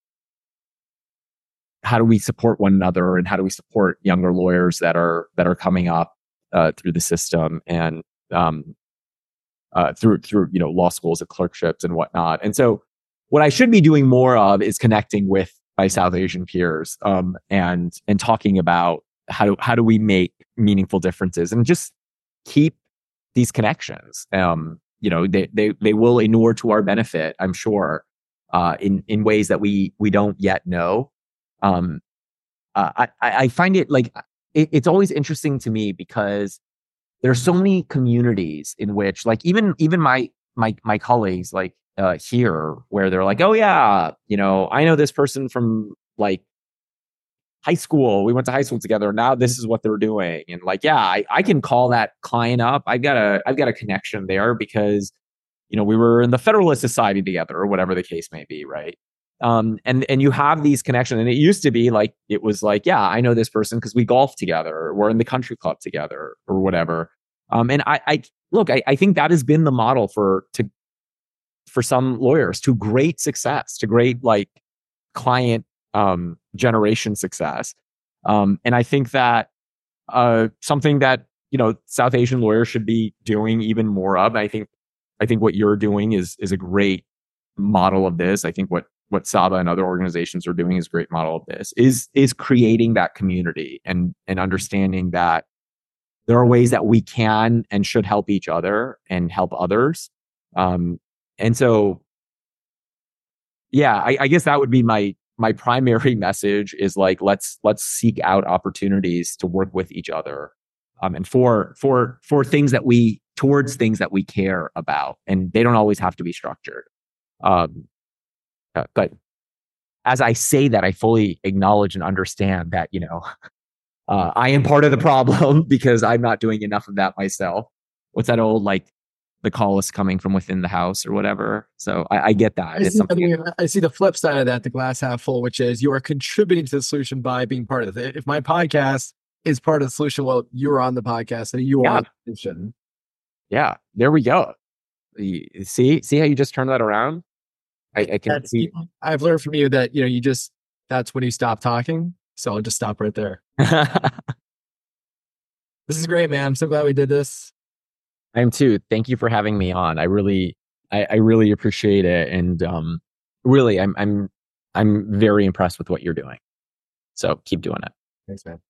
how do we support one another and how do we support younger lawyers that are that are coming up uh, through the system and um, uh, through through you know law schools and clerkships and whatnot. And so, what I should be doing more of is connecting with my South Asian peers um, and and talking about how do how do we make meaningful differences and just keep these connections. Um, you know, they they they will inure to our benefit, I'm sure, uh, in in ways that we we don't yet know. Um, uh, I I find it like it, it's always interesting to me because there are so many communities in which, like, even even my my my colleagues, like. Uh, here where they're like, oh yeah, you know, I know this person from like high school. We went to high school together. Now this is what they're doing. And like, yeah, I, I can call that client up. I've got a, I've got a connection there because, you know, we were in the Federalist Society together or whatever the case may be. Right. Um, and, and you have these connections. And it used to be like, it was like, yeah, I know this person because we golf together or we're in the country club together or whatever. Um, and I, I look, I, I think that has been the model for, to, for some lawyers to great success, to great like client um, generation success. Um, and I think that uh, something that, you know, South Asian lawyers should be doing even more of. I think, I think what you're doing is, is a great model of this. I think what, what Saba and other organizations are doing is a great model of this, is, is creating that community and, and understanding that there are ways that we can and should help each other and help others. Um, And so, yeah, I, I guess that would be my my primary message is like let's let's seek out opportunities to work with each other, um, and for for for things that we towards things that we care about, and they don't always have to be structured. Um, uh, but as I say that, I fully acknowledge and understand that, you know, uh, I am part of the problem because I'm not doing enough of that myself. What's that old, like, the call is coming from within the house or whatever. So I, I get that. I It's see, I, something. mean, I see the flip side of that, the glass half full, which is you are contributing to the solution by being part of it. If my podcast is part of the solution, well, you're on the podcast and you Yeah. are the solution. Yeah, there we go. You- See, see how you just turned that around? I, I can That's, see. I've learned from you that, you know, you just, that's when you stop talking. So I'll just stop right there. This is great, man. I'm so glad we did this. I am too. Thank you for having me on. I really, I, I really appreciate it, and um, really, I'm, I'm, I'm very impressed with what you're doing. So keep doing it. Thanks, man.